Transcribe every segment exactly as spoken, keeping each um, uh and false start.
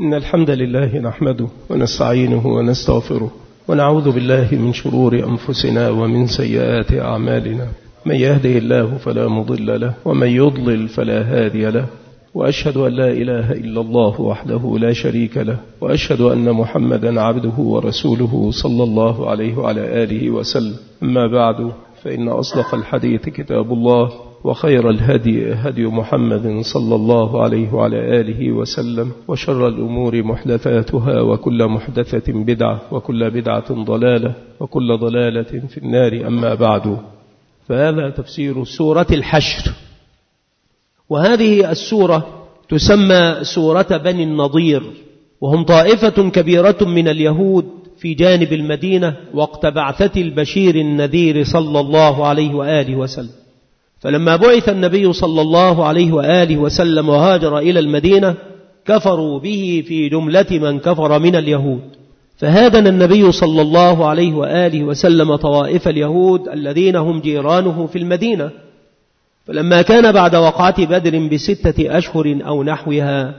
إن الحمد لله نحمده ونستعينه ونستغفره ونعوذ بالله من شرور أنفسنا ومن سيئات أعمالنا. من يهده الله فلا مضل له ومن يضلل فلا هادي له، وأشهد أن لا إله إلا الله وحده لا شريك له، وأشهد أن محمدا عبده ورسوله صلى الله عليه وعلى آله وسلم. أما بعد، فإن أصدق الحديث كتاب الله، وخير الهدي هدي محمد صلى الله عليه وعلى آله وسلم، وشر الأمور محدثاتها، وكل محدثة بدعة، وكل بدعة ضلالة، وكل ضلالة في النار. أما بعد، فهذا تفسير سورة الحشر، وهذه السورة تسمى سورة بني النضير، وهم طائفة كبيرة من اليهود في جانب المدينة وقت بعثة البشير النذير صلى الله عليه وآله وسلم. فلما بعث النبي صلى الله عليه وآله وسلم وهاجر إلى المدينة كفروا به في جملة من كفر من اليهود، فهادن النبي صلى الله عليه وآله وسلم طوائف اليهود الذين هم جيرانه في المدينة. فلما كان بعد وقعة بدر بستة أشهر أو نحوها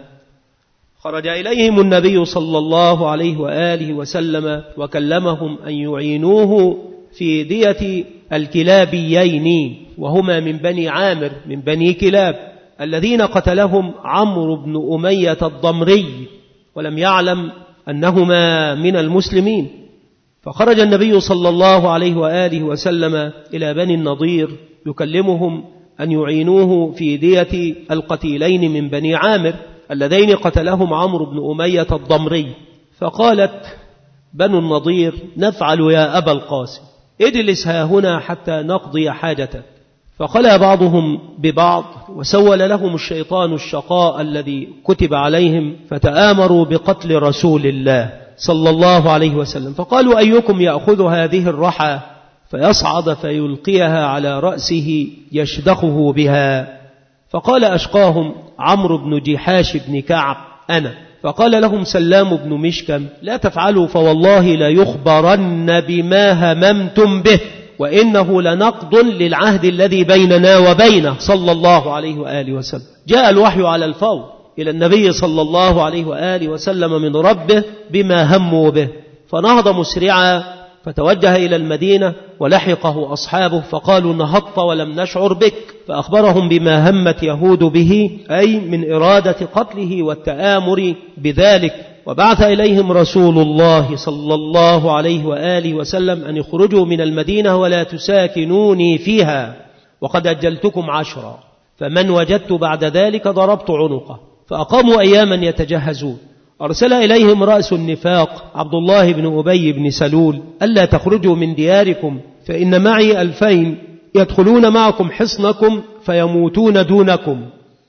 خرج إليهم النبي صلى الله عليه وآله وسلم وكلمهم أن يعينوه في دية الكلابيين، وهما من بني عامر من بني كلاب الذين قتلهم عمرو بن أمية الضمري، ولم يعلم أنهما من المسلمين. فخرج النبي صلى الله عليه وآله وسلم إلى بني النضير يكلمهم أن يعينوه في دية القتيلين من بني عامر اللذين قتلهم عمرو بن أمية الضمري. فقالت بنو النضير: نفعل يا أبا القاسم، اجلس ها هنا حتى نقضي حاجتك. فخلى بعضهم ببعض، وسول لهم الشيطان الشقاء الذي كتب عليهم، فتآمروا بقتل رسول الله صلى الله عليه وسلم. فقالوا: أيكم يأخذ هذه الرحى فيصعد فيلقيها على رأسه يشدخه بها؟ فقال أشقاهم عمرو بن جحاش بن كعب: أنا. فقال لهم سلام بن مشكم: لا تفعلوا، فوالله لا يخبرن بما هممتم به، وإنه لنقض للعهد الذي بيننا وبينه صلى الله عليه وآله وسلم. جاء الوحي على الفور إلى النبي صلى الله عليه وآله وسلم من ربه بما هموا به، فنهض مسرعا فتوجه إلى المدينة ولحقه أصحابه، فقالوا: نهضت ولم نشعر بك. فأخبرهم بما همت يهود به، أي من إرادة قتله والتآمر بذلك. وبعث إليهم رسول الله صلى الله عليه وآله وسلم أن يخرجوا من المدينة ولا تساكنوني فيها، وقد أجلتكم عشرا، فمن وجدت بعد ذلك ضربت عنقه. فأقاموا أياما يتجهزون. أرسل إليهم رأس النفاق عبد الله بن أبي بن سلول: ألا تخرجوا من دياركم، فإن معي ألفين يدخلون معكم حصنكم فيموتون دونكم،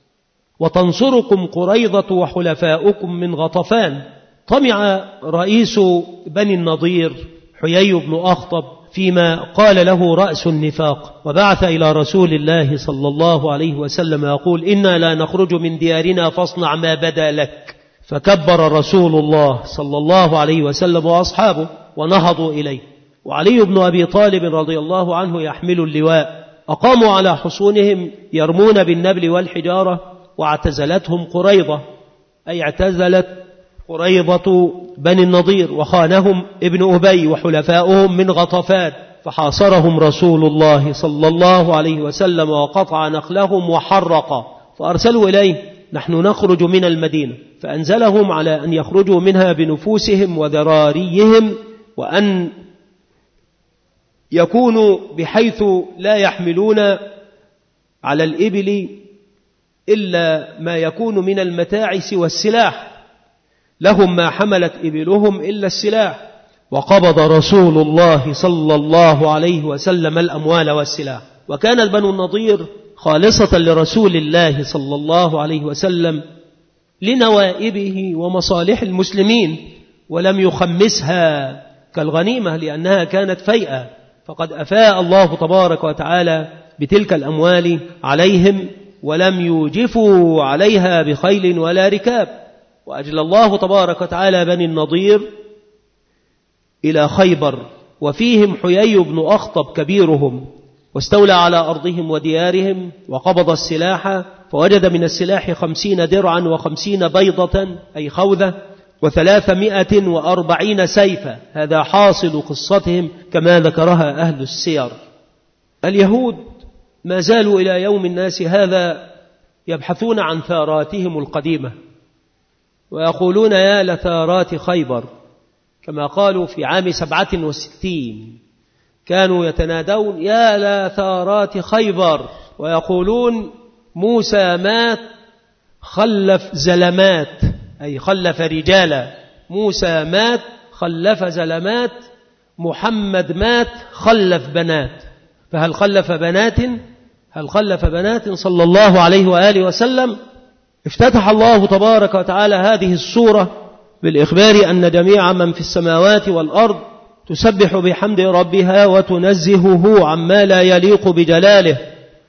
وتنصركم قريضة وحلفاؤكم من غطفان. طمع رئيس بني النضير حيي بن أخطب فيما قال له رأس النفاق، وبعث إلى رسول الله صلى الله عليه وسلم يقول: إنا لا نخرج من ديارنا فاصنع ما بدا لك. فكبر رسول الله صلى الله عليه وسلم وأصحابه ونهضوا إليه، وعلي بن أبي طالب رضي الله عنه يحمل اللواء. أقاموا على حصونهم يرمون بالنبل والحجارة، واعتزلتهم قريضة، أي اعتزلت قريضة بني النضير، وخانهم ابن أبي وحلفاؤهم من غطفان. فحاصرهم رسول الله صلى الله عليه وسلم وقطع نخلهم وحرق. فأرسلوا إليه: نحن نخرج من المدينة. فأنزلهم على أن يخرجوا منها بنفوسهم وذراريهم، وأن يكونوا بحيث لا يحملون على الإبل إلا ما يكون من المتاع سوى السلاح، لهم ما حملت إبلهم إلا السلاح. وقبض رسول الله صلى الله عليه وسلم الأموال والسلاح. وكانت بنو النضير خالصة لرسول الله صلى الله عليه وسلم لنوائبه ومصالح المسلمين، ولم يخمسها كالغنيمة لأنها كانت فيئة، فقد أفاء الله تبارك وتعالى بتلك الأموال عليهم، ولم يوجفوا عليها بخيل ولا ركاب. وأجل الله تبارك وتعالى بني النضير إلى خيبر، وفيهم حيي بن أخطب كبيرهم، واستولى على أرضهم وديارهم وقبض السلاح، فوجد من السلاح خمسين درعا وخمسين بيضة أي خوذة وثلاثمائة وأربعين سيفا. هذا حاصل قصتهم كما ذكرها أهل السير. اليهود ما زالوا إلى يوم الناس هذا يبحثون عن ثاراتهم القديمة، ويقولون يا لثارات خيبر، كما قالوا في عام سبعة وستين كانوا يتنادون يا لثارات خيبر، ويقولون موسى مات خلف زلمات أي خلف رجالا، موسى مات خلف زلمات، محمد مات خلف بنات. فهل خلف بنات؟ هل خلف بنات صلى الله عليه وآله وسلم؟ افتتح الله تبارك وتعالى هذه السورة بالإخبار أن جميع من في السماوات والأرض تسبح بحمد ربها وتنزهه عما لا يليق بجلاله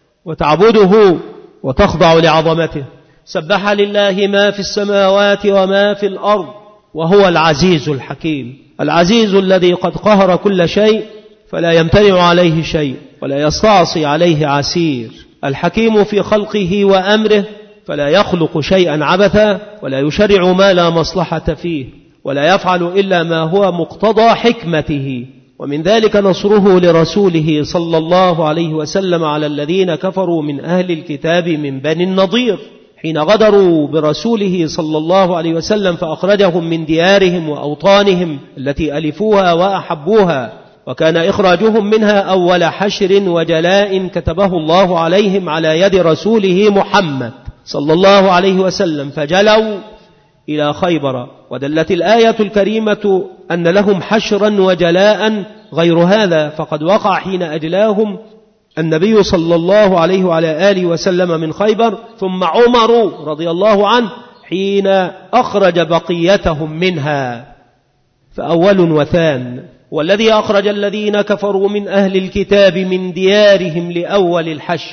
وتعبده وتخضع لعظمته. سبح لله ما في السماوات وما في الأرض وهو العزيز الحكيم، العزيز الذي قد قهر كل شيء فلا يمتنع عليه شيء ولا يستعصي عليه عسير، الحكيم في خلقه وأمره فلا يخلق شيئا عبثا ولا يشرع ما لا مصلحة فيه ولا يفعل إلا ما هو مقتضى حكمته. ومن ذلك نصره لرسوله صلى الله عليه وسلم على الذين كفروا من أهل الكتاب من بني النضير حين غدروا برسوله صلى الله عليه وسلم فأخرجهم من ديارهم وأوطانهم التي ألفوها وأحبوها، وكان إخراجهم منها أول حشر وجلاء كتبه الله عليهم على يد رسوله محمد صلى الله عليه وسلم، فجلوا إلى خيبر. ودلت الآية الكريمة أن لهم حشرا وجلاء غير هذا، فقد وقع حين أجلاهم النبي صلى الله عليه وعلى آله وسلم من خيبر، ثم عمر رضي الله عنه حين أخرج بقيتهم منها. فأول وثان، والذي أخرج الذين كفروا من أهل الكتاب من ديارهم لأول الحشر.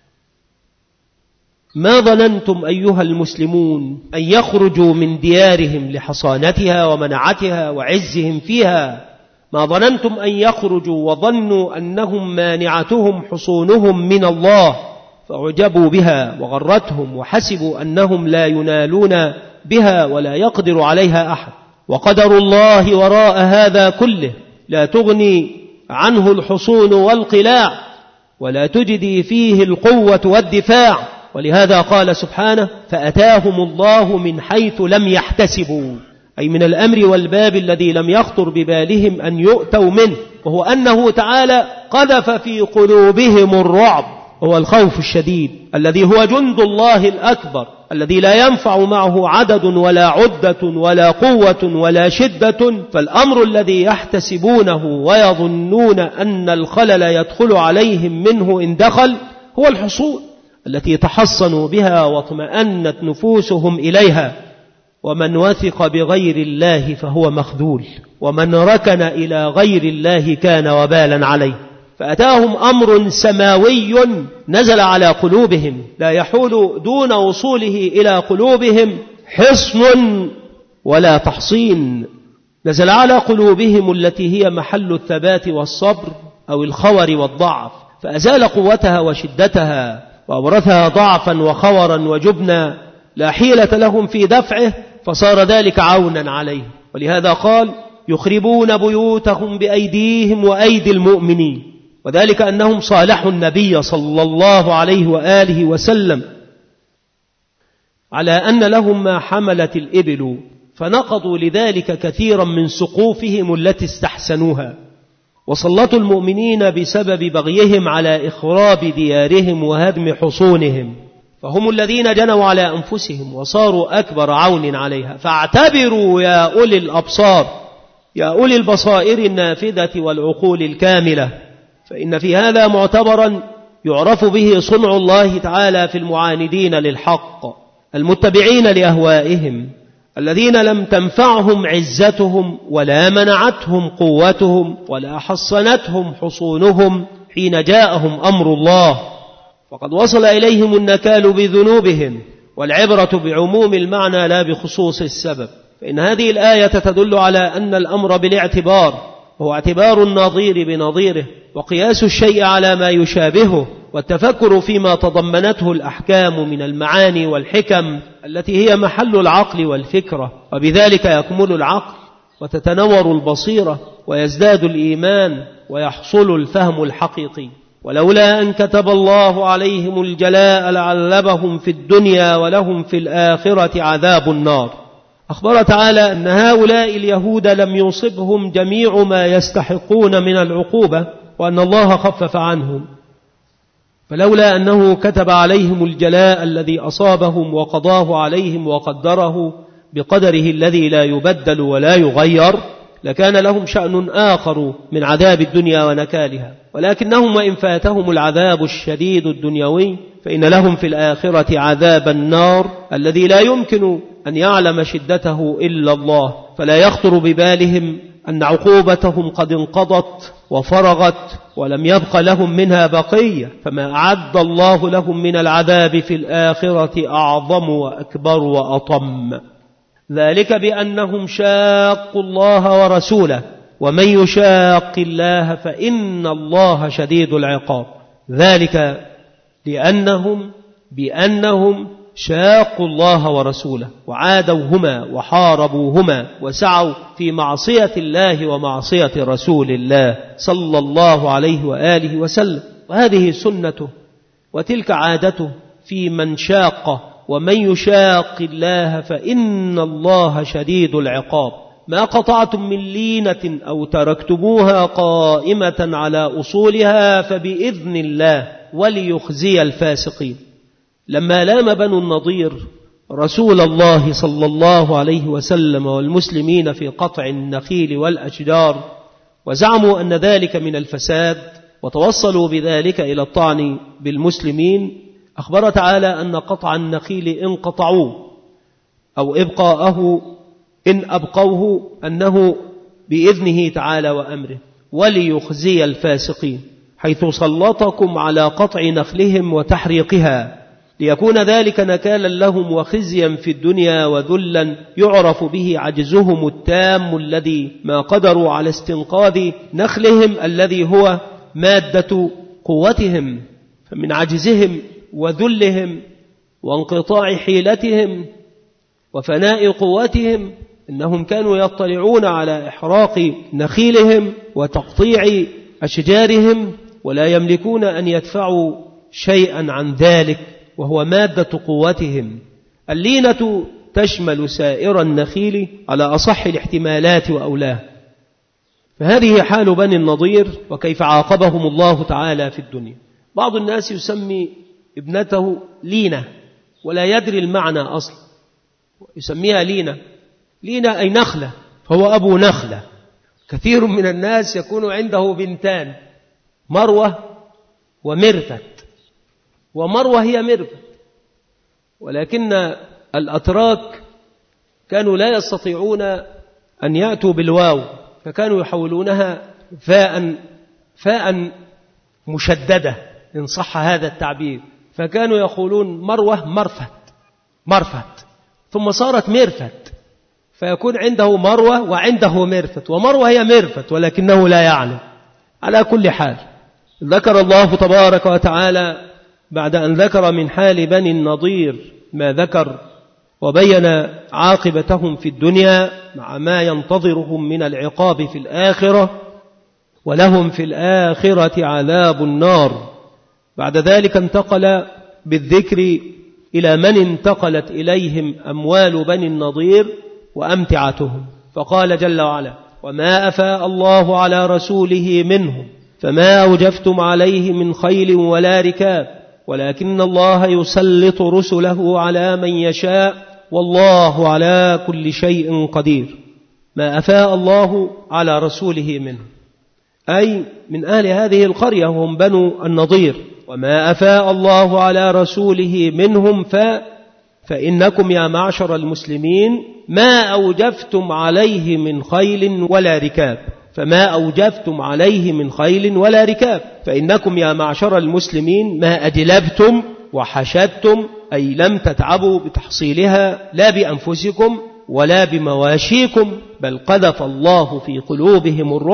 ما ظننتم أيها المسلمون أن يخرجوا من ديارهم لحصانتها ومنعتها وعزهم فيها؟ ما ظننتم أن يخرجوا وظنوا أنهم مانعتهم حصونهم من الله فأعجبوا بها وغرتهم وحسبوا أنهم لا ينالون بها ولا يقدر عليها أحد، وقدر الله وراء هذا كله لا تغني عنه الحصون والقلاع ولا تجدي فيه القوة والدفاع. ولهذا قال سبحانه فأتاهم الله من حيث لم يحتسبوا، أي من الأمر والباب الذي لم يخطر ببالهم أن يؤتوا منه، وهو أنه تعالى قذف في قلوبهم الرعب، هو الخوف الشديد الذي هو جند الله الأكبر الذي لا ينفع معه عدد ولا عدة ولا قوة ولا شدة. فالأمر الذي يحتسبونه ويظنون أن الخلل يدخل عليهم منه إن دخل هو الحصول التي تحصنوا بها واطمأنت نفوسهم إليها. ومن وثق بغير الله فهو مخذول، ومن ركن إلى غير الله كان وبالا عليه. فأتاهم أمر سماوي نزل على قلوبهم لا يحول دون وصوله إلى قلوبهم حصن ولا تحصين، نزل على قلوبهم التي هي محل الثبات والصبر أو الخور والضعف، فأزال قوتها وشدتها وأورثها ضعفا وخورا وجبنا لا حيلة لهم في دفعه، فصار ذلك عونا عليه. ولهذا قال يخربون بيوتهم بأيديهم وأيدي المؤمنين، وذلك أنهم صالحوا النبي صلى الله عليه وآله وسلم على أن لهم ما حملت الإبل، فنقضوا لذلك كثيرا من سقوفهم التي استحسنوها، وسلطوا المؤمنين بسبب بغيهم على إخراب ديارهم وهدم حصونهم، فهم الذين جنوا على أنفسهم وصاروا أكبر عون عليها. فاعتبروا يا أولي الأبصار، يا أولي البصائر النافذة والعقول الكاملة، فإن في هذا معتبرا يعرف به صنع الله تعالى في المعاندين للحق المتبعين لأهوائهم، الذين لم تنفعهم عزتهم ولا منعتهم قوتهم ولا حصنتهم حصونهم حين جاءهم أمر الله، وقد وصل إليهم النكال بذنوبهم، والعبرة بعموم المعنى لا بخصوص السبب. فإن هذه الآية تدل على أن الأمر بالاعتبار، وهو اعتبار النظير بنظيره، وقياس الشيء على ما يشابهه والتفكر فيما تضمنته الأحكام من المعاني والحكم التي هي محل العقل والفكرة، وبذلك يكمل العقل وتتنور البصيرة ويزداد الإيمان ويحصل الفهم الحقيقي. ولولا أن كتب الله عليهم الجلاء لعذبهم في الدنيا ولهم في الآخرة عذاب النار. أخبر تعالى أن هؤلاء اليهود لم يصبهم جميع ما يستحقون من العقوبة، وأن الله خفف عنهم، فلولا أنه كتب عليهم الجلاء الذي أصابهم وقضاه عليهم وقدره بقدره الذي لا يبدل ولا يغير لكان لهم شأن آخر من عذاب الدنيا ونكالها، ولكنهم وإن فاتهم العذاب الشديد الدنيوي فإن لهم في الآخرة عذاب النار الذي لا يمكن أن يعلم شدته إلا الله، فلا يخطر ببالهم أن عقوبتهم قد انقضت وفرغت ولم يبق لهم منها بقية، فما أعد الله لهم من العذاب في الآخرة أعظم وأكبر وأطم. ذلك بأنهم شاقوا الله ورسوله، ومن يشاق الله فإن الله شديد العقاب. ذلك لأنهم بأنهم شاقوا الله ورسوله وعادوهما وحاربوهما وسعوا في معصية الله ومعصية رسول الله صلى الله عليه وآله وسلم، وهذه سنته وتلك عادته في من شاق، ومن يشاق الله فإن الله شديد العقاب. ما قطعتم من لينة أو تركتموها قائمة على أصولها فبإذن الله وليخزي الفاسقين. لما لام بنو النضير رسول الله صلى الله عليه وسلم والمسلمين في قطع النخيل والأشجار وزعموا أن ذلك من الفساد وتوصلوا بذلك إلى الطعن بالمسلمين، أخبر تعالى أن قطع النخيل إن قطعوه أو إبقاءه إن أبقوه أنه بإذنه تعالى وأمره وليخزي الفاسقين، حيث سلطكم على قطع نخلهم وتحريقها ليكون ذلك نكالا لهم وخزيا في الدنيا وذلا يعرف به عجزهم التام الذي ما قدروا على استنقاذ نخلهم الذي هو مادة قوتهم، فمن عجزهم وذلهم وانقطاع حيلتهم وفناء قوتهم إنهم كانوا يطلعون على إحراق نخيلهم وتقطيع أشجارهم ولا يملكون أن يدفعوا شيئا عن ذلك، وهو مادة قوتهم. اللينة تشمل سائر النخيل على أصح الاحتمالات وأولاه، فهذه حال بني النضير وكيف عاقبهم الله تعالى في الدنيا. بعض الناس يسمي ابنته لينة ولا يدري المعنى أصلا، يسميها لينة. لينة أي نخلة، فهو أبو نخلة. كثير من الناس يكون عنده بنتان، مروة ومرفت، ومروة هي مرفت، ولكن الأتراك كانوا لا يستطيعون أن يأتوا بالواو، فكانوا يحولونها فاء فاء مشددة إن صح هذا التعبير، فكانوا يقولون مروة مرفت مرفت ثم صارت مرفت، فيكون عنده مروة وعنده مرفت، ومروة هي مرفت ولكنه لا يعلم. على كل حال ذكر الله تبارك وتعالى بعد أن ذكر من حال بني النضير ما ذكر وبين عاقبتهم في الدنيا مع ما ينتظرهم من العقاب في الآخرة، ولهم في الآخرة عذاب النار. بعد ذلك انتقل بالذكر إلى من انتقلت إليهم أموال بني النضير وأمتعتهم، فقال جل وعلا: وما أفاء الله على رسوله منهم فما أوجفتم عليه من خيل ولا ركاب ولكن الله يسلط رسله على من يشاء والله على كل شيء قدير. ما أفاء الله على رسوله منهم أي من أهل هذه القرية هم بنو النضير. وما أفاء الله على رسوله منهم ف فإنكم يا معشر المسلمين ما أوجفتم عليه من خيل ولا ركاب، فما أوجفتم عليه من خيل ولا ركاب، فإنكم يا معشر المسلمين ما أجلبتم وحشدتم، أي لم تتعبوا بتحصيلها لا بأنفسكم ولا بمواشيكم، بل قذف الله في قلوبهم الرعب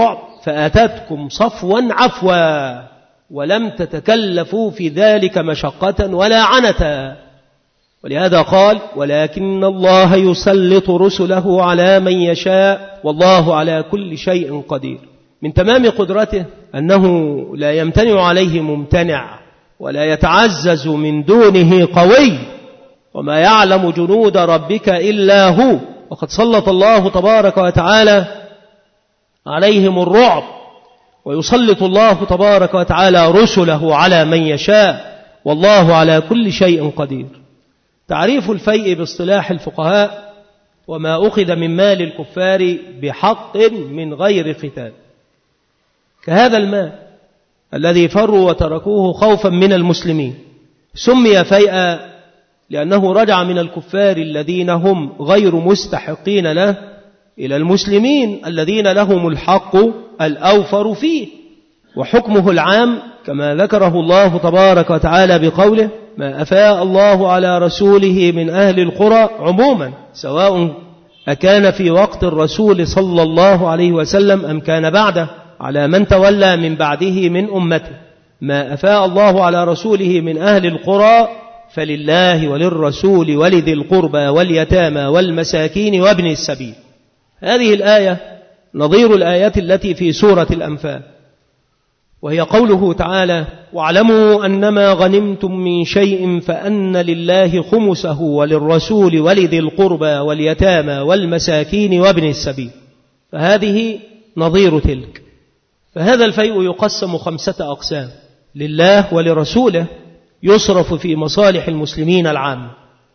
فأتتكم صفوا عفوا ولم تتكلفوا في ذلك مشقة ولا عنتا. ولهذا قال ولكن الله يسلط رسله على من يشاء والله على كل شيء قدير. من تمام قدرته أنه لا يمتنع عليه ممتنع ولا يتعزز من دونه قوي، وما يعلم جنود ربك إلا هو. وقد سلط الله تبارك وتعالى عليهم الرعب، ويسلط الله تبارك وتعالى رسله على من يشاء والله على كل شيء قدير. تعريف الفيء باصطلاح الفقهاء وما أخذ من مال الكفار بحق من غير قتال، كهذا المال الذي فروا وتركوه خوفا من المسلمين سمي فيئا لأنه رجع من الكفار الذين هم غير مستحقين له إلى المسلمين الذين لهم الحق الأوفر فيه. وحكمه العام كما ذكره الله تبارك وتعالى بقوله ما أفاء الله على رسوله من أهل القرى عموما سواء أكان في وقت الرسول صلى الله عليه وسلم أم كان بعده على من تولى من بعده من أمته. ما أفاء الله على رسوله من أهل القرى فلله وللرسول ولذي القربى واليتامى والمساكين وابن السبيل. هذه الآية نظير الآيات التي في سورة الأنفال، وهي قوله تعالى واعلموا أنما غنمتم من شيء فأن لله خمسه وللرسول ولذي القربى واليتامى والمساكين وابن السبيل. فهذه نظير تلك. فهذا الفيء يقسم خمسة أقسام: لله ولرسوله يصرف في مصالح المسلمين العامة،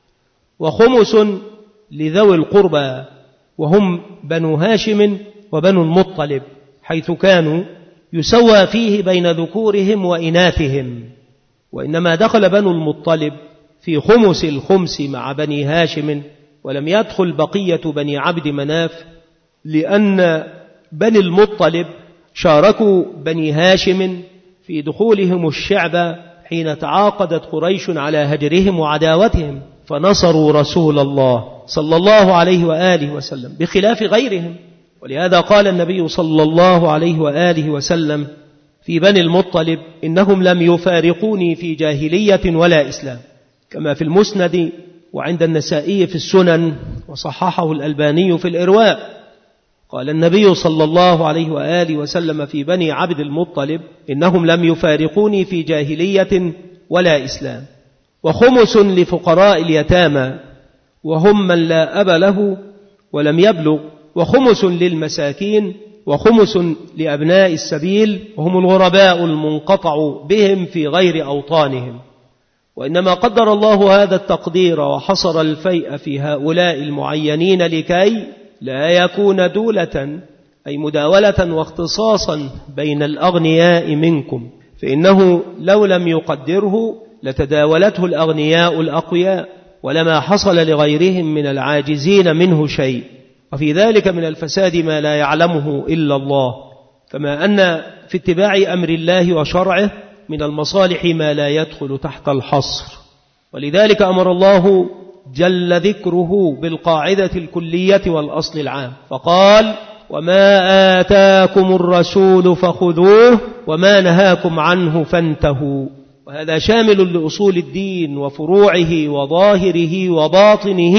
وخمس لذوي القربى وهم بنو هاشم وبنو المطلب حيث كانوا يسوى فيه بين ذكورهم وإناثهم، وإنما دخل بنو المطلب في خمس الخمس مع بني هاشم ولم يدخل بقية بني عبد مناف، لأن بني المطلب شاركوا بني هاشم في دخولهم الشعب حين تعاقدت قريش على هجرهم وعداوتهم فنصروا رسول الله صلى الله عليه وآله وسلم بخلاف غيرهم. ولهذا قال النبي صلى الله عليه وآله وسلم في بني المطلب إنهم لم يفارقوني في جاهلية ولا إسلام، كما في المسند وعند النسائي في السنن وصححه الألباني في الإرواء. قال النبي صلى الله عليه وآله وسلم في بني عبد المطلب إنهم لم يفارقوني في جاهلية ولا إسلام. وخمس لفقراء اليتامى وهم من لا أب له ولم يبلغ، وخمس للمساكين، وخمس لأبناء السبيل وهم الغرباء المنقطع بهم في غير أوطانهم. وإنما قدر الله هذا التقدير وحصر الفيء في هؤلاء المعينين لكي لا يكون دولة أي مداولة واختصاصا بين الأغنياء منكم، فإنه لو لم يقدره لتداولته الأغنياء الأقوياء ولما حصل لغيرهم من العاجزين منه شيء، وفي ذلك من الفساد ما لا يعلمه إلا الله. كما أن في اتباع أمر الله وشرعه من المصالح ما لا يدخل تحت الحصر. ولذلك أمر الله جل ذكره بالقاعدة الكلية والأصل العام فقال وما آتاكم الرسول فخذوه وما نهاكم عنه فانتهوا. وهذا شامل لأصول الدين وفروعه وظاهره وباطنه،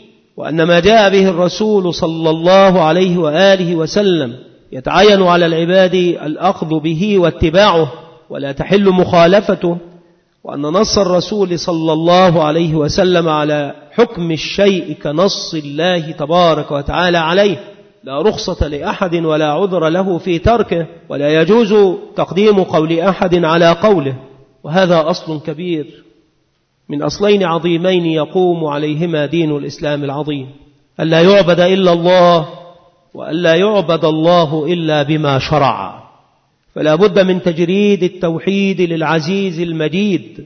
وأن ما جاء به الرسول صلى الله عليه وآله وسلم يتعين على العباد الأخذ به واتباعه ولا تحل مخالفته، وأن نص الرسول صلى الله عليه وسلم على حكم الشيء كنص الله تبارك وتعالى عليه، لا رخصة لأحد ولا عذر له في تركه، ولا يجوز تقديم قول أحد على قوله. وهذا أصل كبير من أصلين عظيمين يقوم عليهما دين الإسلام العظيم: ألا يعبد إلا الله، وألا يعبد الله إلا بما شرع. فلا بد من تجريد التوحيد للعزيز المجيد،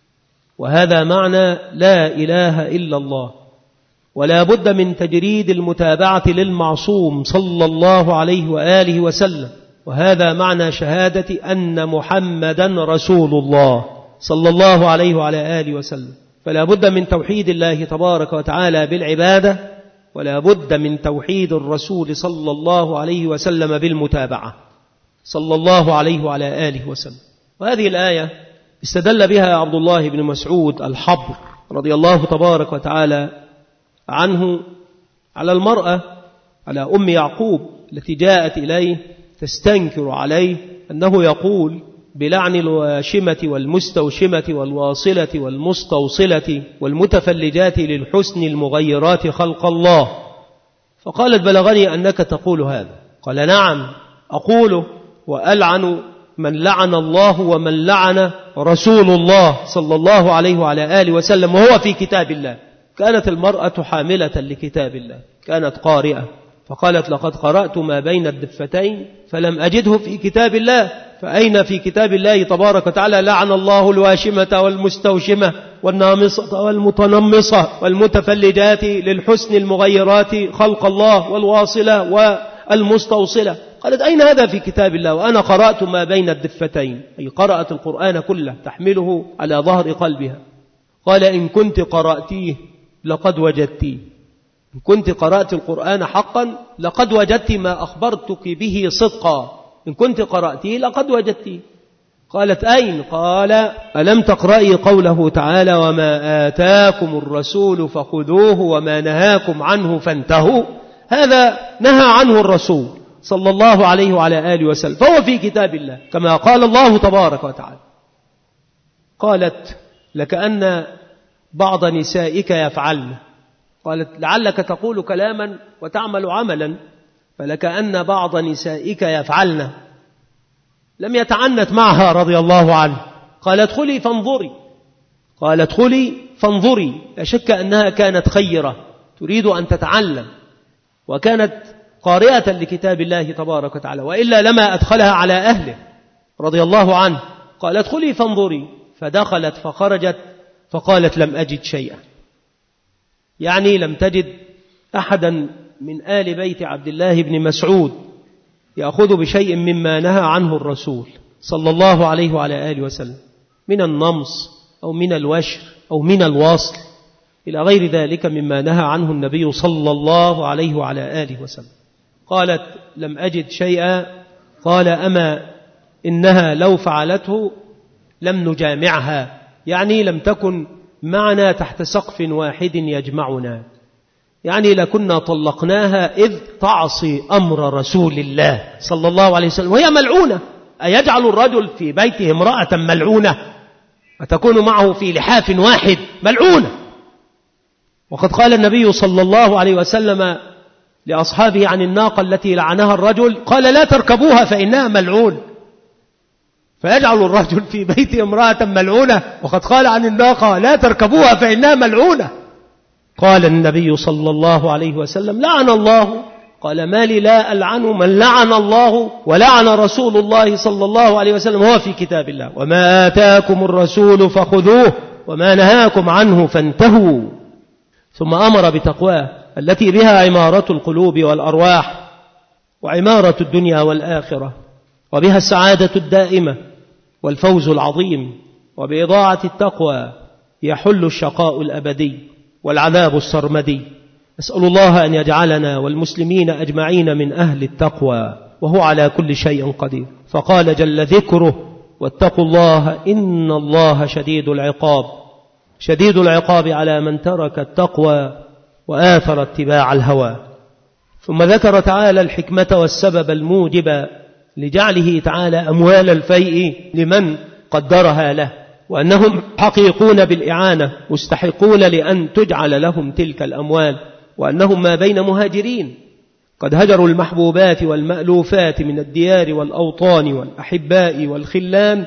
وهذا معنى لا إله إلا الله. ولا بد من تجريد المتابعة للمعصوم صلى الله عليه وآله وسلم، وهذا معنى شهادة أن محمدا رسول الله صلى الله عليه وعلى آله وسلم. فلا بد من توحيد الله تبارك وتعالى بالعبادة، ولا بد من توحيد الرسول صلى الله عليه وسلم بالمتابعة. صلى الله عليه وعلى آله وسلم. وهذه الآية استدل بها عبد الله بن مسعود الحبر رضي الله تبارك وتعالى عنه على المرأة، على أم يعقوب التي جاءت إليه تستنكر عليه أنه يقول بلعن الواشمة والمستوشمة والواصلة والمستوصلة والمتفلجات للحسن المغيرات خلق الله. فقالت بلغني أنك تقول هذا. قال نعم أقوله، وألعن من لعن الله ومن لعن رسول الله صلى الله عليه وعلى آله وسلم وهو في كتاب الله. كانت المرأة حاملة لكتاب الله، كانت قارئة، فقالت لقد قرأت ما بين الدفتين فلم أجده في كتاب الله، فأين في كتاب الله تبارك وتعالى لعن الله الواشمة والمستوشمة والنامصة والمتنمصة والمتفلجات للحسن المغيرات خلق الله والواصلة والمستوصلة؟ قالت أين هذا في كتاب الله وأنا قرأت ما بين الدفتين، أي قرأت القرآن كله تحمله على ظهر قلبها. قال إن كنت قرأتيه لقد وجدتيه، إن كنت قرأت القرآن حقا لقد وجدت ما أخبرتك به صدقا، إن كنت قرأتيه لقد وجدتيه. قالت أين؟ قال ألم تقرأي قوله تعالى وما آتاكم الرسول فخذوه وما نهاكم عنه فانتهوا؟ هذا نهى عنه الرسول صلى الله عليه وعلى آله وسلم، فهو في كتاب الله كما قال الله تبارك وتعالى. قالت لكأن بعض نسائك يفعلن، قالت لعلك تقول كلاما وتعمل عملا، فلكأن بعض نسائك يفعلن. لم يتعنت معها رضي الله عنه. قال ادخلي فانظري، قال ادخلي فانظري. لا شك أنها كانت خيرة تريد أن تتعلم، وكانت قارئة لكتاب الله تبارك وتعالى، وإلا لما أدخلها على أهله رضي الله عنه. قال ادخلي فانظري، فدخلت فخرجت فقالت لم أجد شيئا، يعني لم تجد أحدا من آل بيت عبد الله بن مسعود يأخذ بشيء مما نهى عنه الرسول صلى الله عليه وعلى آله وسلم من النمص أو من الوشر أو من الواصل إلى غير ذلك مما نهى عنه النبي صلى الله عليه وعلى آله وسلم. قالت لم أجد شيئا. قال أما إنها لو فعلته لم نجامعها، يعني لم تكن معنا تحت سقف واحد يجمعنا، يعني لكنا طلقناها إذ تعصي أمر رسول الله صلى الله عليه وسلم وهي ملعونة. أيجعل الرجل في بيته امرأة ملعونة أتكون معه في لحاف واحد ملعونة؟ وقد قال النبي صلى الله عليه وسلم لأصحابه عن الناقة التي لعنها الرجل، قال لا تركبوها فإنها ملعون. فيجعل الرجل في بيت امرأة ملعونة، وقد قال عن الناقة لا تركبوها فإنها ملعونة. قال النبي صلى الله عليه وسلم لعن الله. قال ما لي لا ألعن من لعن الله ولعن رسول الله صلى الله عليه وسلم هو في كتاب الله، وما آتاكم الرسول فخذوه وما نهاكم عنه فانتهوا. ثم أمر بتقواه التي بها عمارة القلوب والأرواح وعمارة الدنيا والآخرة، وبها السعادة الدائمة والفوز العظيم، وبإضاعة التقوى يحل الشقاء الأبدي والعذاب السرمدي. أسأل الله أن يجعلنا والمسلمين أجمعين من أهل التقوى، وهو على كل شيء قدير. فقال جل ذكره واتقوا الله إن الله شديد العقاب، شديد العقاب على من ترك التقوى وآثر اتباع الهوى. ثم ذكر تعالى الحكمة والسبب الموجب لجعله تعالى أموال الفيء لمن قدرها له، وأنهم حقيقون بالإعانة مستحقون لأن تجعل لهم تلك الأموال، وأنهم ما بين مهاجرين قد هجروا المحبوبات والمألوفات من الديار والأوطان والأحباء والخلان،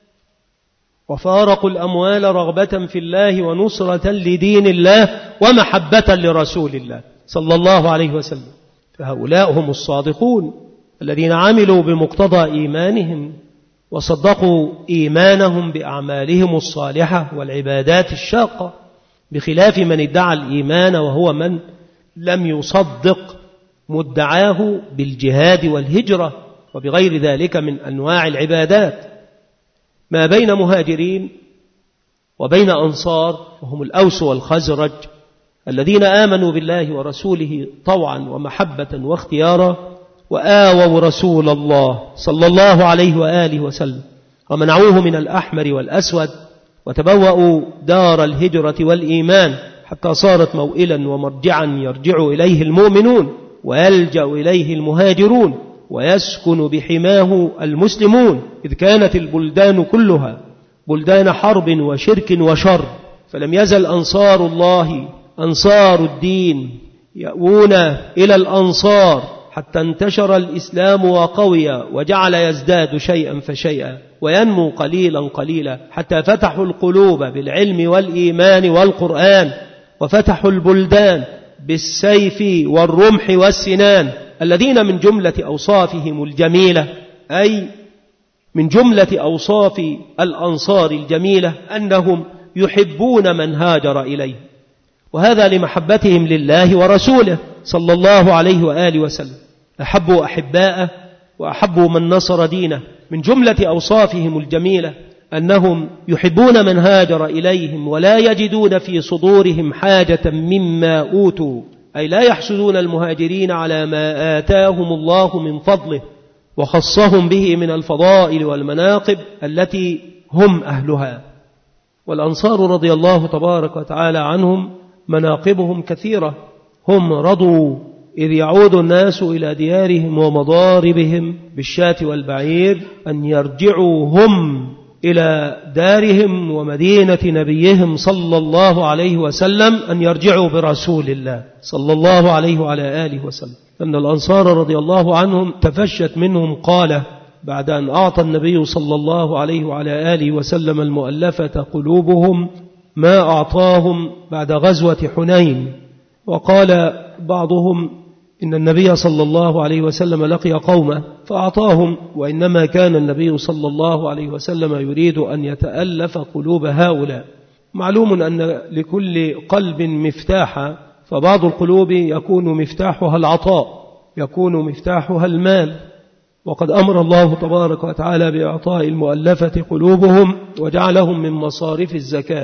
وفارقوا الأموال رغبة في الله ونصرة لدين الله ومحبة لرسول الله صلى الله عليه وسلم. فهؤلاء هم الصادقون الذين عملوا بمقتضى إيمانهم وصدقوا إيمانهم بأعمالهم الصالحة والعبادات الشاقة، بخلاف من ادعى الإيمان وهو من لم يصدق مدعاه بالجهاد والهجرة وبغير ذلك من أنواع العبادات. ما بين مهاجرين وبين أنصار وهم الأوس والخزرج الذين آمنوا بالله ورسوله طوعا ومحبة واختيارا، وآووا رسول الله صلى الله عليه وآله وسلم ومنعوه من الأحمر والأسود، وتبوأوا دار الهجرة والإيمان حتى صارت موئلا ومرجعا يرجع إليه المؤمنون ويلجأ إليه المهاجرون ويسكن بحماه المسلمون، إذ كانت البلدان كلها بلدان حرب وشرك وشر. فلم يزل أنصار الله أنصار الدين يأوون إلى الأنصار حتى انتشر الإسلام وقوي وجعل يزداد شيئا فشيئا وينمو قليلا قليلا، حتى فتحوا القلوب بالعلم والإيمان والقرآن، وفتحوا البلدان بالسيف والرمح والسنان، الذين من جملة أوصافهم الجميلة، أي من جملة أوصاف الأنصار الجميلة أنهم يحبون من هاجر إليه، وهذا لمحبتهم لله ورسوله صلى الله عليه وآله وسلم. أحبوا أحباءه وأحبوا من نصر دينه. من جملة أوصافهم الجميلة أنهم يحبون من هاجر إليهم ولا يجدون في صدورهم حاجة مما أوتوا، أي لا يحسدون المهاجرين على ما آتاهم الله من فضله وخصهم به من الفضائل والمناقب التي هم أهلها. والأنصار رضي الله تبارك وتعالى عنهم مناقبهم كثيرة. هم رضوا إذ يعود الناس إلى ديارهم ومضاربهم بالشاة والبعير أن يرجعوا هم إلى دارهم ومدينة نبيهم صلى الله عليه وسلم، أن يرجعوا برسول الله صلى الله عليه وعلى آله وسلم. أن الأنصار رضي الله عنهم تفشت منهم قالة بعد أن أعطى النبي صلى الله عليه وعلى آله وسلم المؤلفة قلوبهم ما أعطاهم بعد غزوة حنين. وقال بعضهم إن النبي صلى الله عليه وسلم لقي قومه فأعطاهم، وإنما كان النبي صلى الله عليه وسلم يريد أن يتألف قلوب هؤلاء. معلوم أن لكل قلب مفتاحا، فبعض القلوب يكون مفتاحها العطاء، يكون مفتاحها المال، وقد أمر الله تبارك وتعالى بإعطاء المؤلفة قلوبهم وجعلهم من مصارف الزكاة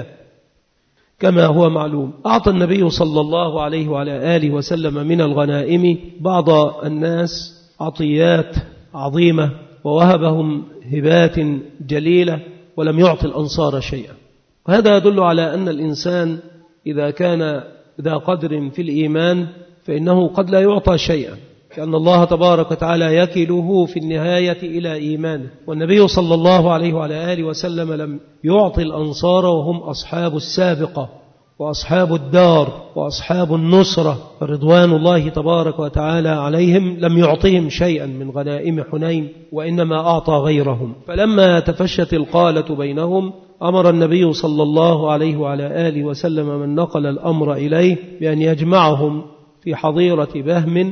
كما هو معلوم. أعطى النبي صلى الله عليه وعلى آله وسلم من الغنائم بعض الناس عطيات عظيمة ووهبهم هبات جليلة، ولم يعطي الأنصار شيئا. وهذا يدل على أن الإنسان إذا كان ذا قدر في الإيمان فإنه قد لا يعطى شيئا، لأن الله تبارك وتعالى يكله في النهاية إلى إيمانه. والنبي صلى الله عليه وعلى آله وسلم لم يعطي الأنصار وهم أصحاب السابقة وأصحاب الدار وأصحاب النصرة رضوان الله تبارك وتعالى عليهم، لم يعطيهم شيئا من غنائم حنين، وإنما أعطى غيرهم. فلما تفشت القالة بينهم أمر النبي صلى الله عليه وعلى آله وسلم من نقل الأمر إليه بأن يجمعهم في حظيرة بهم،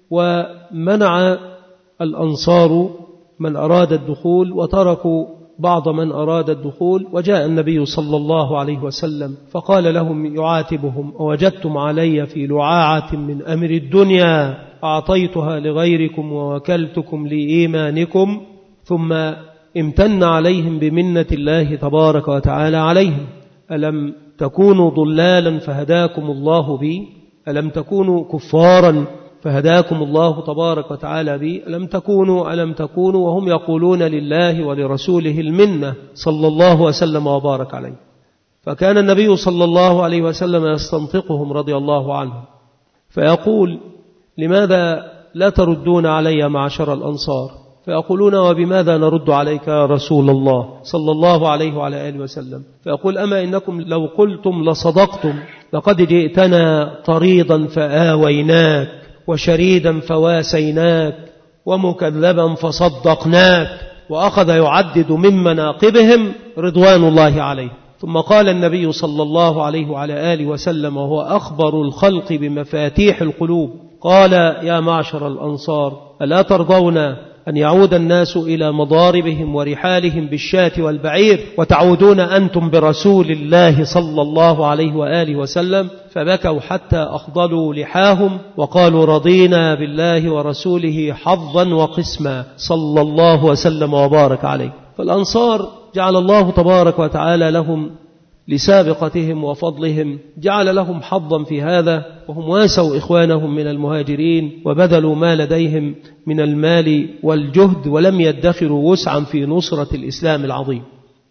ومنع الأنصار من أراد الدخول وتركوا بعض من أراد الدخول. وجاء النبي صلى الله عليه وسلم فقال لهم يعاتبهم: أوجدتم علي في لعاعة من أمر الدنيا أعطيتها لغيركم ووكلتكم لإيمانكم، ثم امتن عليهم بمنة الله تبارك وتعالى عليهم. ألم تكونوا ضلالا فهداكم الله بي؟ ألم تكونوا كفارا فهداكم الله تبارك وتعالى بي؟ ألم تكونوا ألم تكونوا وهم يقولون لله ولرسوله المنة صلى الله وسلم وبارك عليه. فكان النبي صلى الله عليه وسلم يستنطقهم رضي الله عنهم فيقول: لماذا لا تردون علي معشر الأنصار؟ فيقولون: وبماذا نرد عليك يا رسول الله صلى الله عليه وعلى آله وسلم؟ فيقول: أما إنكم لو قلتم لصدقتم، لقد جئتنا طريضا فآويناك، وشريدا فواسيناك، ومكذبا فصدقناك. وأخذ يعدد من مناقبهم رضوان الله عليه. ثم قال النبي صلى الله عليه وعلى آله وسلم وهو أخبر الخلق بمفاتيح القلوب، قال: يا معشر الأنصار، ألا ترضون أن يعود الناس إلى مضاربهم ورحالهم بالشاة والبعير وتعودون أنتم برسول الله صلى الله عليه وآله وسلم؟ فبكوا حتى أخضلوا لحاهم وقالوا: رضينا بالله ورسوله حظا وقسما صلى الله وسلم وبارك عليه. فالأنصار جعل الله تبارك وتعالى لهم لسابقتهم وفضلهم جعل لهم حظا في هذا، وهم واسوا إخوانهم من المهاجرين وبذلوا ما لديهم من المال والجهد ولم يدخروا وسعا في نصرة الإسلام العظيم.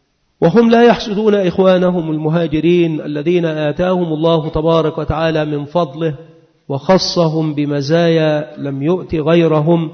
وهم لا يحسدون إخوانهم المهاجرين الذين آتاهم الله تبارك وتعالى من فضله وخصهم بمزايا لم يؤت غيرهم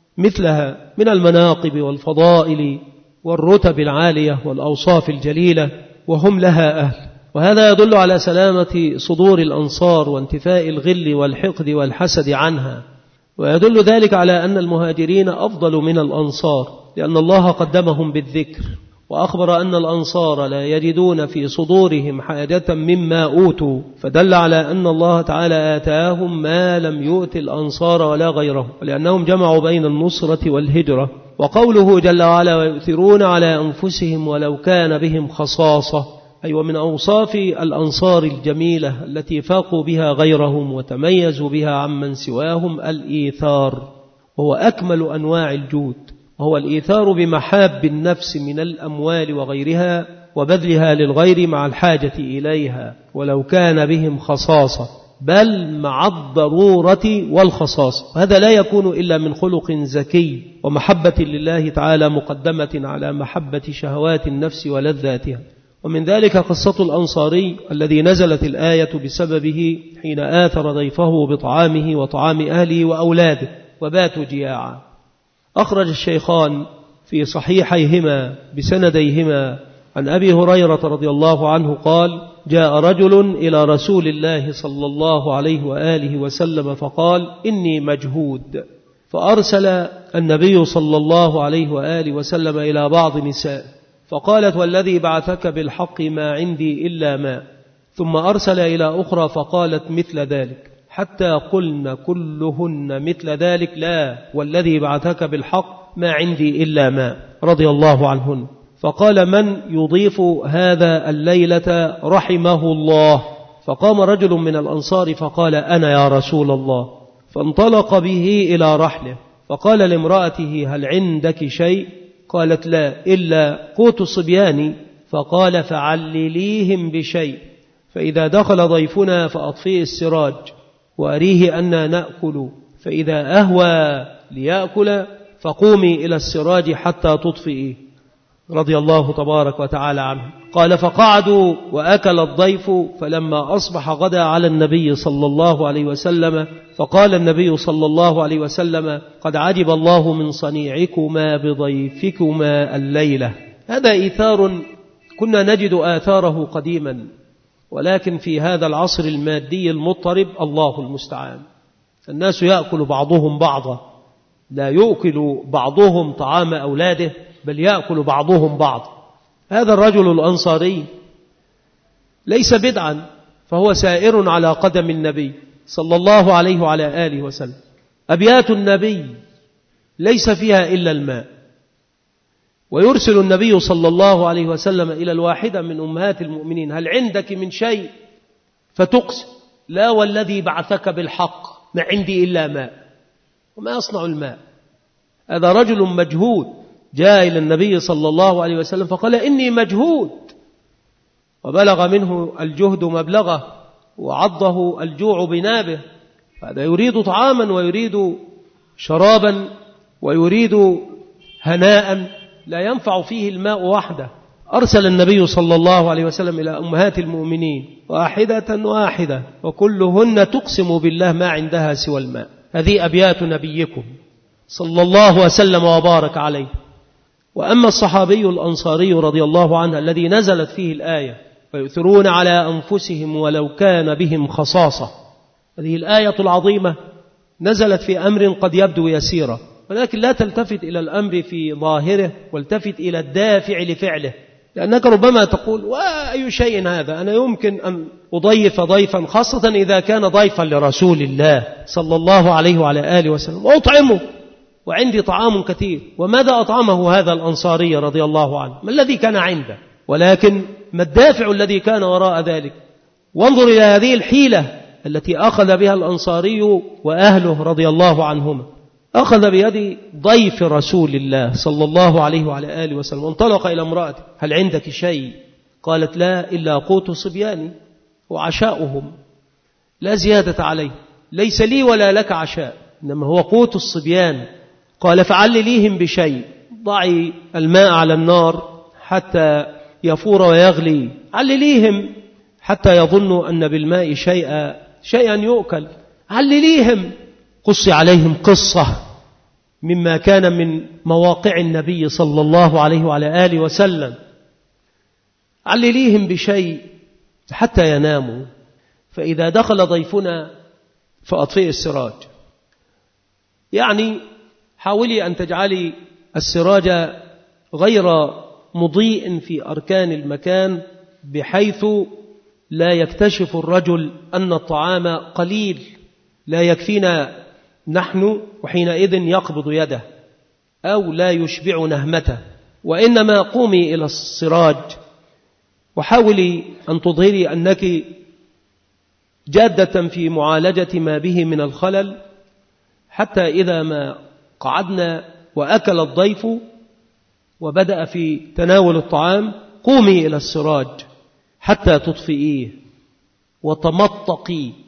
مثلها من المناقب والفضائل والرتب العالية والأوصاف الجليلة، وهم لها أهل. وهذا يدل على سلامة صدور الأنصار وانتفاء الغل والحقد والحسد عنها، ويدل ذلك على أن المهاجرين أفضل من الأنصار، لأن الله قدمهم بالذكر، وأخبر أن الأنصار لا يجدون في صدورهم حاجة مما أوتوا، فدل على أن الله تعالى آتاهم ما لم يؤت الأنصار ولا غيرهم، ولأنهم جمعوا بين النصرة والهجرة. وقوله جل وعلا ويؤثرون على أنفسهم ولو كان بهم خصاصة، أي ومن أوصاف الأنصار الجميلة التي فاقوا بها غيرهم وتميزوا بها عمن سواهم الإيثار، وهو أكمل أنواع الجود، وهو الإيثار بمحاب النفس من الأموال وغيرها وبذلها للغير مع الحاجة إليها ولو كان بهم خصاصة، بل مع الضرورة والخصاصة. هذا لا يكون إلا من خلق زكي ومحبة لله تعالى مقدمة على محبة شهوات النفس ولذاتها. ومن ذلك قصة الأنصاري الذي نزلت الآية بسببه حين آثر ضيفه بطعامه وطعام أهله وأولاده وباتوا جياعا. أخرج الشيخان في صحيحيهما بسنديهما عن أبي هريرة رضي الله عنه قال: جاء رجل إلى رسول الله صلى الله عليه وآله وسلم فقال: إني مجهود. فأرسل النبي صلى الله عليه وآله وسلم إلى بعض نساء فقالت: والذي بعثك بالحق ما عندي إلا ماء. ثم أرسل إلى أخرى فقالت مثل ذلك، حتى قلن كلهن مثل ذلك: لا، والذي بعثك بالحق ما عندي إلا ماء، رضي الله عنهن. فقال: من يضيف هذا الليلة رحمه الله؟ فقام رجل من الأنصار فقال: أنا يا رسول الله. فانطلق به إلى رحله فقال لامرأته: هل عندك شيء؟ قالت: لا، إلا قوت صبياني. فقال: فعلليهم بشيء، فإذا دخل ضيفنا فأطفئ السراج وأريه أننا نأكل، فإذا أهوى ليأكل فقومي إلى السراج حتى تطفئيه، رضي الله تبارك وتعالى عنه. قال: فقعدوا وأكل الضيف، فلما أصبح غدا على النبي صلى الله عليه وسلم، فقال النبي صلى الله عليه وسلم: قد عجب الله من صنيعكما بضيفكما الليلة. هذا إيثار كنا نجد آثاره قديما، ولكن في هذا العصر المادي المضطرب الله المستعان، الناس يأكل بعضهم بعضا، لا يؤكل بعضهم طعام أولاده بل يأكل بعضهم بعض. هذا الرجل الأنصاري ليس بدعا، فهو سائر على قدم النبي صلى الله عليه وعلى آله وسلم. أبيات النبي ليس فيها إلا الماء، ويرسل النبي صلى الله عليه وسلم إلى الواحدة من أمهات المؤمنين: هل عندك من شيء؟ فتقسم: لا، والذي بعثك بالحق ما عندي إلا ماء. وما أصنع الماء؟ هذا رجل مجهود جاء إلى النبي صلى الله عليه وسلم فقال: إني مجهود، وبلغ منه الجهد مبلغه وعضه الجوع بنابه. هذا يريد طعاما ويريد شرابا ويريد هناء لا ينفع فيه الماء وحده. أرسل النبي صلى الله عليه وسلم إلى أمهات المؤمنين واحدة واحدة، وكلهن تقسم بالله ما عندها سوى الماء. هذه أبيات نبيكم صلى الله وسلم وبارك عليه. وأما الصحابي الأنصاري رضي الله عنه الذي نزلت فيه الآية: ويؤثرون على أنفسهم ولو كان بهم خصاصة، هذه الآية العظيمة نزلت في أمر قد يبدو يسيرا، ولكن لا تلتفت إلى الأمر في ظاهره، والتفت إلى الدافع لفعله، لأنك ربما تقول: وأي شيء هذا؟ أنا يمكن أن أضيف ضيفا، خاصة إذا كان ضيفا لرسول الله صلى الله عليه وعلى آله وسلم، وأطعمه وعندي طعام كثير. وماذا أطعمه هذا الأنصاري رضي الله عنه؟ ما الذي كان عنده؟ ولكن ما الدافع الذي كان وراء ذلك؟ وانظر إلى هذه الحيلة التي أخذ بها الأنصاري وأهله رضي الله عنهما. أخذ بيد ضيف رسول الله صلى الله عليه وعلى آله وسلم وانطلق إلى امرأته: هل عندك شيء؟ قالت لا إلا قوت صبياني وعشاؤهم لا زيادة عليه، ليس لي ولا لك عشاء إنما هو قوت الصبيان. قال فعلليهم بشيء، ضعي الماء على النار حتى يفور ويغلي، علليهم حتى يظنوا أن بالماء شيئا شيئا يؤكل، علليهم. قص عليهم قصة مما كان من مواقع النبي صلى الله عليه وعلى آله وسلم، علليهم بشيء حتى يناموا، فإذا دخل ضيفنا فأطفئ السراج. يعني حاولي أن تجعلي السراج غير مضيء في أركان المكان بحيث لا يكتشف الرجل أن الطعام قليل لا يكفينا نحن، وحينئذ يقبض يده أو لا يشبع نهمته. وإنما قومي إلى السراج وحاولي أن تظهري أنك جادة في معالجة ما به من الخلل، حتى إذا ما قعدنا وأكل الضيف وبدأ في تناول الطعام قومي إلى السراج حتى تطفئيه وتمطقي،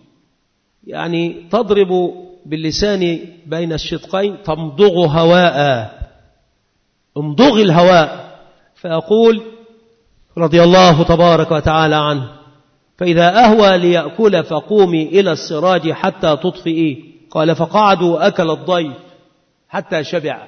يعني تضرب باللسان بين الشدقين، تمضغ هواء، امضغ الهواء. فأقول رضي الله تبارك وتعالى عنه فإذا أهوى ليأكل فقومي إلى السراج حتى تطفئيه. قال فقعدوا أكل الضيف حتى شبع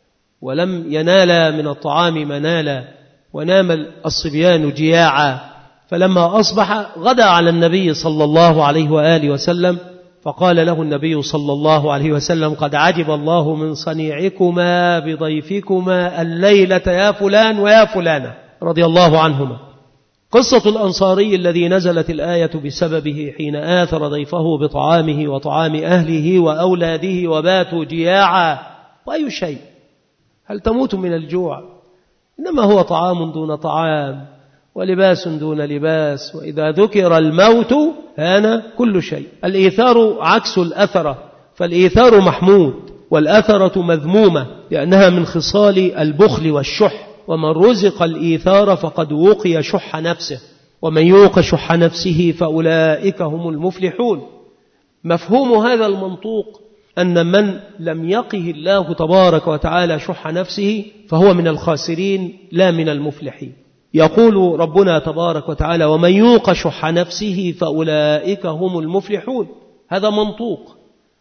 ولم ينال من الطعام منالا، ونام الصبيان جياعا. فلما أصبح غدا على النبي صلى الله عليه وآله وسلم، فقال له النبي صلى الله عليه وسلم قد عجب الله من صنيعكما بضيفكما الليلة يا فلان ويا فلانة رضي الله عنهما. قصة الأنصاري الذي نزلت الآية بسببه حين آثر ضيفه بطعامه وطعام أهله وأولاده وباتوا جياعا. وأي شيء؟ هل تموت من الجوع؟ إنما هو طعام دون طعام ولباس دون لباس، وإذا ذكر الموت هان كل شيء. الإيثار عكس الأثرة، فالإيثار محمود والأثرة مذمومة لأنها من خصال البخل والشح. ومن رزق الإيثار فقد وقي شح نفسه، ومن يوق شح نفسه فأولئك هم المفلحون. مفهوم هذا المنطوق أن من لم يقه الله تبارك وتعالى شح نفسه فهو من الخاسرين لا من المفلحين. يقول ربنا تبارك وتعالى ومن يوق شح نفسه فأولئك هم المفلحون. هذا منطوق.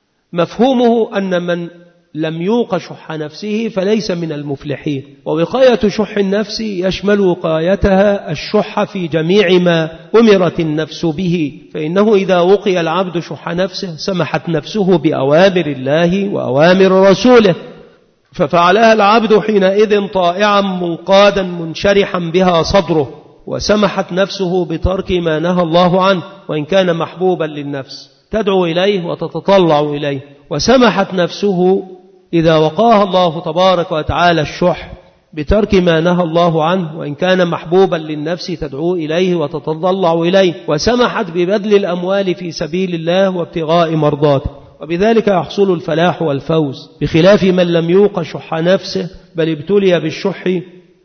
مفهومه أن من لم يوق شح نفسه فليس من المفلحين. ووقاية شح النفس يشمل وقايتها الشح في جميع ما أمرت النفس به، فإنه إذا وقي العبد شح نفسه سمحت نفسه بأوامر الله وأوامر رسوله، ففعلها العبد حينئذ طائعا منقادا منشرحا بها صدره، وسمحت نفسه بترك ما نهى الله عنه وإن كان محبوبا للنفس تدعو إليه وتتطلع إليه. وسمحت نفسه إذا وقاها الله تبارك وتعالى الشح بترك ما نهى الله عنه وإن كان محبوبا للنفس تدعو إليه وتتطلع إليه. وسمحت ببذل الأموال في سبيل الله وابتغاء مرضاته، وبذلك يحصل الفلاح والفوز، بخلاف من لم يوق شح نفسه بل ابتلي بالشح،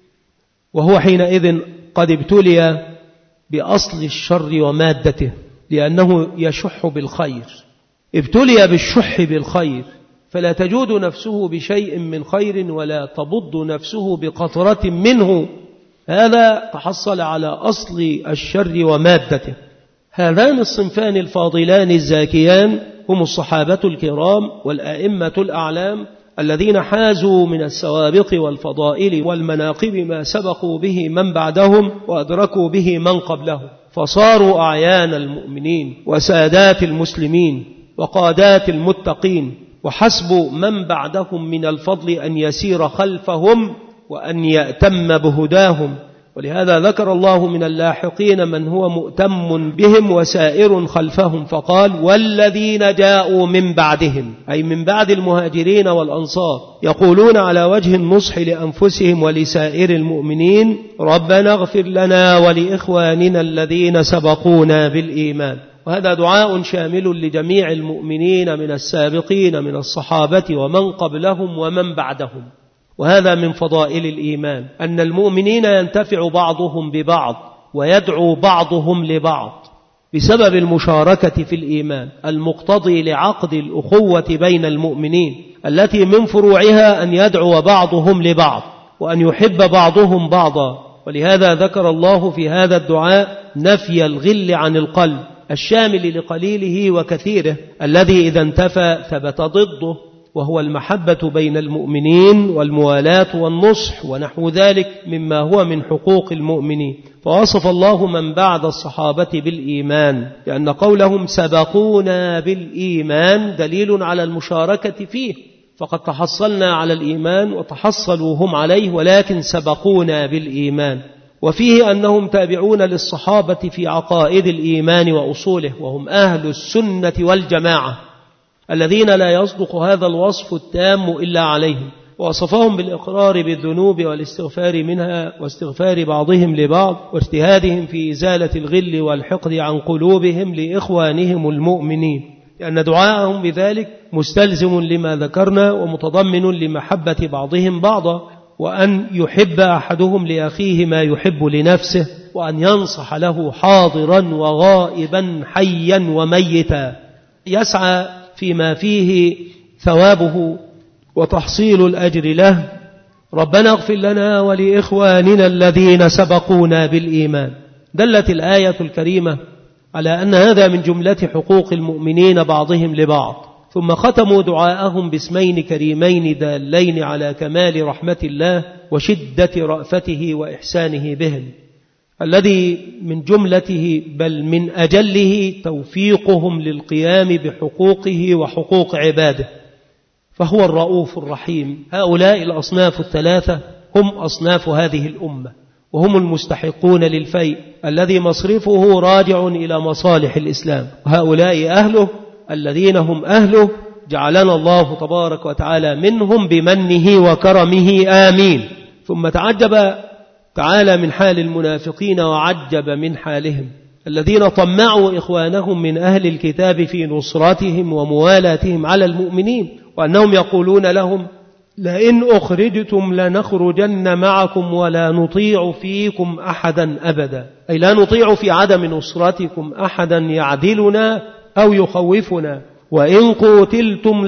وهو حينئذ قد ابتلي بأصل الشر ومادته، لأنه يشح بالخير. ابتلي بالشح بالخير فلا تجود نفسه بشيء من خير ولا تبض نفسه بقطرة منه، هذا تحصل على أصل الشر ومادته. هذان الصنفان الفاضلان الزاكيان هم الصحابة الكرام والأئمة الأعلام الذين حازوا من السوابق والفضائل والمناقب ما سبقوا به من بعدهم وأدركوا به من قبلهم، فصاروا أعيان المؤمنين وسادات المسلمين وقادات المتقين، وحسب من بعدهم من الفضل أن يسير خلفهم وأن يأتم بهداهم. ولهذا ذكر الله من اللاحقين من هو مؤتم بهم وسائر خلفهم، فقال والذين جاءوا من بعدهم، أي من بعد المهاجرين والأنصار، يقولون على وجه النصح لأنفسهم ولسائر المؤمنين ربنا اغفر لنا ولإخواننا الذين سبقونا بالإيمان. وهذا دعاء شامل لجميع المؤمنين من السابقين من الصحابة ومن قبلهم ومن بعدهم. وهذا من فضائل الإيمان أن المؤمنين ينتفع بعضهم ببعض، ويدعو بعضهم لبعض بسبب المشاركة في الإيمان المقتضي لعقد الأخوة بين المؤمنين، التي من فروعها أن يدعو بعضهم لبعض وأن يحب بعضهم بعضا. ولهذا ذكر الله في هذا الدعاء نفي الغل عن القلب الشامل لقليله وكثيره، الذي إذا انتفى ثبت ضده، وهو المحبة بين المؤمنين والموالاة والنصح ونحو ذلك مما هو من حقوق المؤمنين. فوصف الله من بعد الصحابة بالإيمان، لأن قولهم سبقونا بالإيمان دليل على المشاركة فيه، فقد تحصلنا على الإيمان وتحصلوا هم عليه، ولكن سبقونا بالإيمان. وفيه أنهم تابعون للصحابة في عقائد الإيمان وأصوله، وهم أهل السنة والجماعة الذين لا يصدق هذا الوصف التام إلا عليهم. ووصفهم بالإقرار بالذنوب والاستغفار منها واستغفار بعضهم لبعض واجتهادهم في إزالة الغل والحقد عن قلوبهم لإخوانهم المؤمنين، لأن دعاءهم بذلك مستلزم لما ذكرنا ومتضمن لمحبة بعضهم بعضا، وأن يحب أحدهم لأخيه ما يحب لنفسه، وأن ينصح له حاضرا وغائبا حيا وميتا، يسعى فيما فيه ثوابه وتحصيل الأجر له. ربنا اغفر لنا ولإخواننا الذين سبقونا بالإيمان. دلت الآية الكريمة على أن هذا من جملة حقوق المؤمنين بعضهم لبعض، ثم ختموا دعاءهم باسمين كريمين دالين على كمال رحمة الله وشدة رأفته وإحسانه بهم، الذي من جملته بل من أجله توفيقهم للقيام بحقوقه وحقوق عباده، فهو الرؤوف الرحيم. هؤلاء الأصناف الثلاثة هم أصناف هذه الأمة، وهم المستحقون للفيء الذي مصرفه راجع إلى مصالح الإسلام، وهؤلاء أهله الذين هم أهله جعلنا الله تبارك وتعالى منهم بمنه وكرمه، آمين. ثم تعجب تعالى من حال المنافقين وعجب من حالهم الذين طمعوا إخوانهم من أهل الكتاب في نصرتهم وموالاتهم على المؤمنين، وأنهم يقولون لهم لئن أخرجتم لنخرجن معكم ولا نطيع فيكم أحدا أبدا، أي لا نطيع في عدم نصرتكم أحدا يعدلنا أو يخوفنا، وإن قتلتم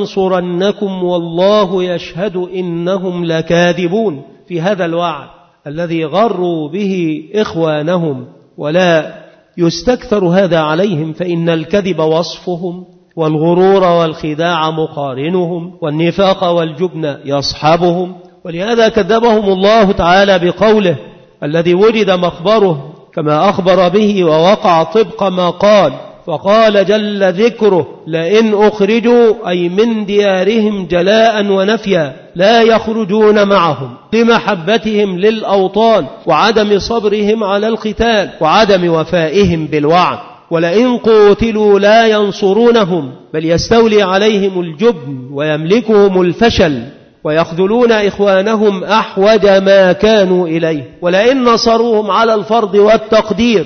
لننصرنكم والله يشهد إنهم لكاذبون. في هذا الوعد الذي غروا به إخوانهم، ولا يستكثر هذا عليهم، فإن الكذب وصفهم، والغرور والخداع مقارنهم، والنفاق والجبن يصحبهم. ولهذا كذبهم الله تعالى بقوله الذي وجد مخبره كما أخبر به ووقع طبق ما قال، فقال جل ذكره لئن أخرجوا أي من ديارهم جلاء ونفيا لا يخرجون معهم لمحبتهم للأوطان وعدم صبرهم على القتال وعدم وفائهم بالوعد، ولئن قتلوا لا ينصرونهم بل يستولي عليهم الجبن ويملكهم الفشل ويخذلون إخوانهم أحوج ما كانوا إليه، ولئن نصروهم على الفرض والتقدير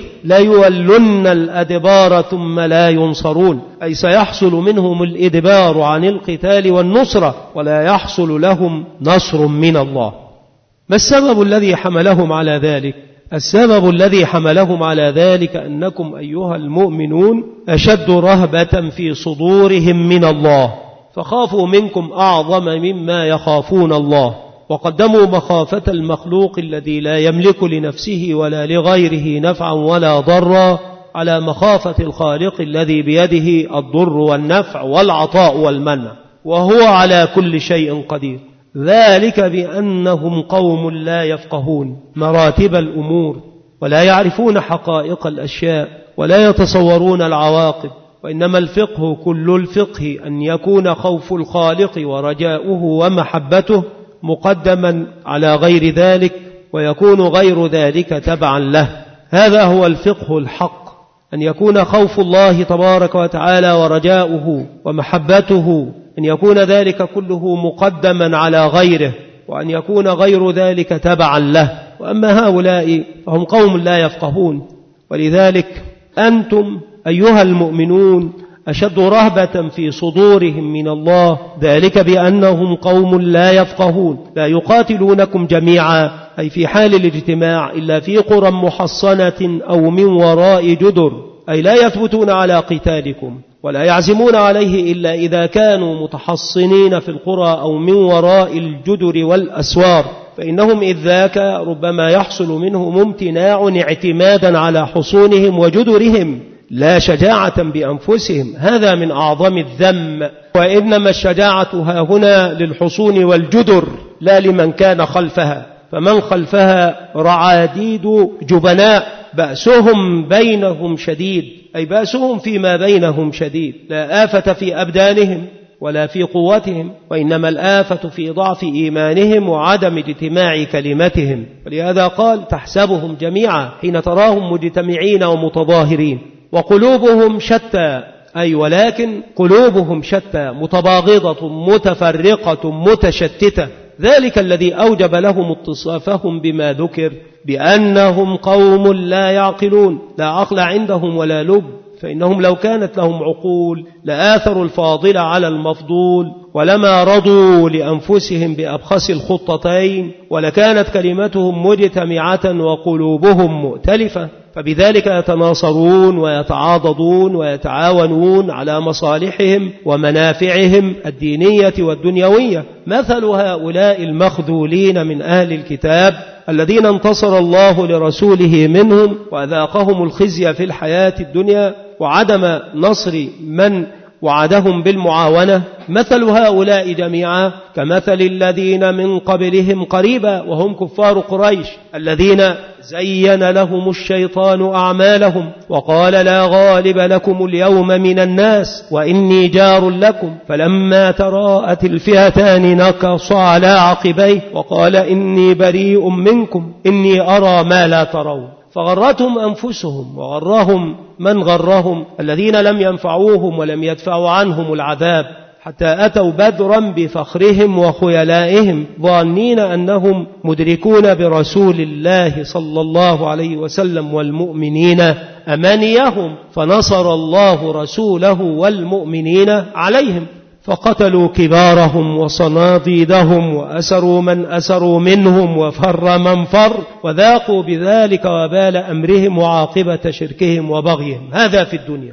ليولن الأدبار ثم لا ينصرون، أي سيحصل منهم الإدبار عن القتال والنصرة ولا يحصل لهم نصر من الله. ما السبب الذي حملهم على ذلك؟ السبب الذي حملهم على ذلك أنكم أيها المؤمنون أشد رهبة في صدورهم من الله، فخافوا منكم أعظم مما يخافون الله، وقدموا مخافة المخلوق الذي لا يملك لنفسه ولا لغيره نفعا ولا ضرا على مخافة الخالق الذي بيده الضر والنفع والعطاء والمنع، وهو على كل شيء قدير. ذلك بأنهم قوم لا يفقهون مراتب الأمور ولا يعرفون حقائق الأشياء ولا يتصورون العواقب، وإنما الفقه كل الفقه أن يكون خوف الخالق ورجاؤه ومحبته مقدما على غير ذلك، ويكون غير ذلك تبعا له. هذا هو الفقه الحق، أن يكون خوف الله تبارك وتعالى ورجاؤه ومحبته، أن يكون ذلك كله مقدما على غيره، وأن يكون غير ذلك تبعا له. وأما هؤلاء فهم قوم لا يفقهون، ولذلك أنتم أيها المؤمنون أشد رهبة في صدورهم من الله، ذلك بأنهم قوم لا يفقهون، لا يقاتلونكم جميعا أي في حال الاجتماع إلا في قرى محصنة أو من وراء جدر، أي لا يثبتون على قتالكم ولا يعزمون عليه إلا إذا كانوا متحصنين في القرى أو من وراء الجدر والأسوار، فإنهم إذ ذاك ربما يحصل منهم امتناع اعتمادا على حصونهم وجدرهم لا شجاعة بأنفسهم. هذا من أعظم الذم، وإنما الشجاعة ها هنا للحصون والجدر لا لمن كان خلفها، فمن خلفها رعاديد جبناء بأسهم بينهم شديد، أي بأسهم فيما بينهم شديد، لا آفة في أبدانهم ولا في قوتهم، وإنما الآفة في ضعف إيمانهم وعدم اجتماع كلمتهم. ولهذا قال تحسبهم جميعا حين تراهم مجتمعين ومتظاهرين وقلوبهم شتى، أي ولكن قلوبهم شتى متباغضة متفرقة متشتتة. ذلك الذي أوجب لهم اتصافهم بما ذكر بأنهم قوم لا يعقلون، لا عقل عندهم ولا لب، فإنهم لو كانت لهم عقول لآثروا الفاضل على المفضول ولما رضوا لأنفسهم بأبخس الخطتين، ولكانت كلمتهم مجتمعة وقلوبهم مؤتلفة، فبذلك يتناصرون ويتعاضدون ويتعاونون على مصالحهم ومنافعهم الدينية والدنيوية. مثل هؤلاء المخذولين من أهل الكتاب الذين انتصر الله لرسوله منهم وأذاقهم الخزي في الحياة الدنيا وعدم نصر من وعدهم بالمعاونة، مثل هؤلاء جميعا كمثل الذين من قبلهم قريبا وهم كفار قريش، الذين زين لهم الشيطان أعمالهم وقال لا غالب لكم اليوم من الناس وإني جار لكم، فلما تراءت الفئتان نكص على عقبيه وقال إني بريء منكم إني أرى ما لا ترون، فغرتهم أنفسهم وغرهم من غرهم الذين لم ينفعوهم ولم يدفعوا عنهم العذاب، حتى أتوا بدرا بفخرهم وخيلائهم ظانين أنهم مدركون برسول الله صلى الله عليه وسلم والمؤمنين أمانيهم، فنصر الله رسوله والمؤمنين عليهم، فقتلوا كبارهم وصناديدهم وأسروا من أسروا منهم وفر من فر، وذاقوا بذلك وبال أمرهم وعاقبة شركهم وبغيهم. هذا في الدنيا،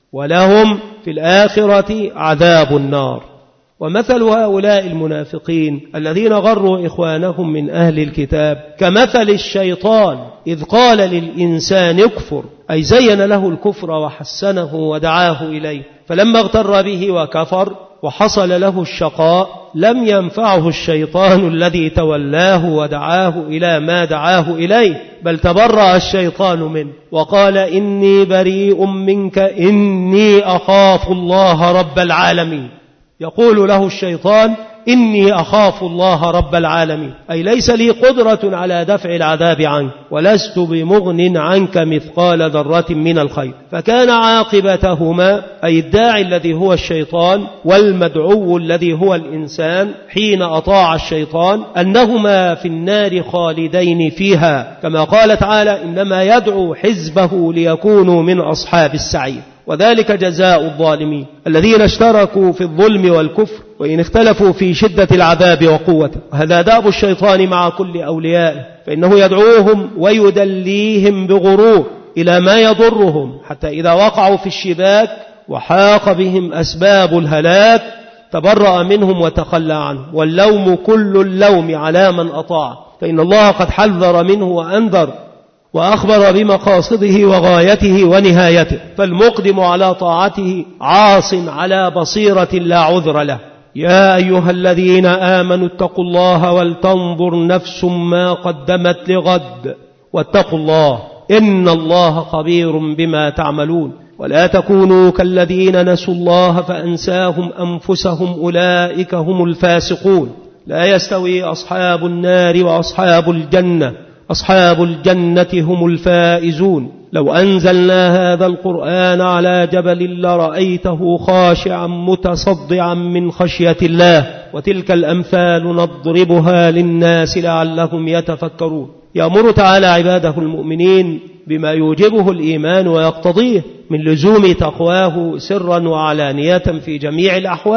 ولهم في الآخرة عذاب النار. ومثل هؤلاء المنافقين الذين غروا إخوانهم من أهل الكتاب كمثل الشيطان إذ قال للإنسان اكفر، أي زين له الكفر وحسنه ودعاه إليه، فلما اغتر به وكفر وحصل له الشقاء لم ينفعه الشيطان الذي تولاه ودعاه إلى ما دعاه إليه، بل تبرأ الشيطان منه وقال إني بريء منك إني أخاف الله رب العالمين. يقول له الشيطان إني أخاف الله رب العالمين، أي ليس لي قدرة على دفع العذاب عنك ولست بمغن عنك مثقال ذرة من الخير. فكان عاقبتهما أي الداعي الذي هو الشيطان والمدعو الذي هو الإنسان حين أطاع الشيطان أنهما في النار خالدين فيها، كما قال تعالى إنما يدعو حزبه ليكونوا من أصحاب السعير، وذلك جزاء الظالمين الذين اشتركوا في الظلم والكفر وإن اختلفوا في شدة العذاب وقوته. هذا داب الشيطان مع كل أوليائه، فإنه يدعوهم ويدليهم بغرور إلى ما يضرهم، حتى إذا وقعوا في الشباك وحاق بهم أسباب الهلاك تبرأ منهم وتخلى عنهم، واللوم كل اللوم على من أطاع، فإن الله قد حذر منه وأنذر وأخبر بمقاصده وغايته ونهايته، فالمقدم على طاعته عاص على بصيرة لا عذر له. يا أيها الذين آمنوا اتقوا الله ولتنظر نفس ما قدمت لغد واتقوا الله إن الله خبير بما تعملون، ولا تكونوا كالذين نسوا الله فأنساهم أنفسهم أولئك هم الفاسقون. لا يستوي أصحاب النار وأصحاب الجنة، أصحاب الجنة هم الفائزون. لو أنزلنا هذا القرآن على جبل لرأيته خاشعا متصدعا من خشية الله، وتلك الأمثال نضربها للناس لعلهم يتفكرون. يأمر تعالى عباده المؤمنين بما يوجبه الإيمان ويقتضيه من لزوم تقواه سرا وعلانية في جميع الأحوال،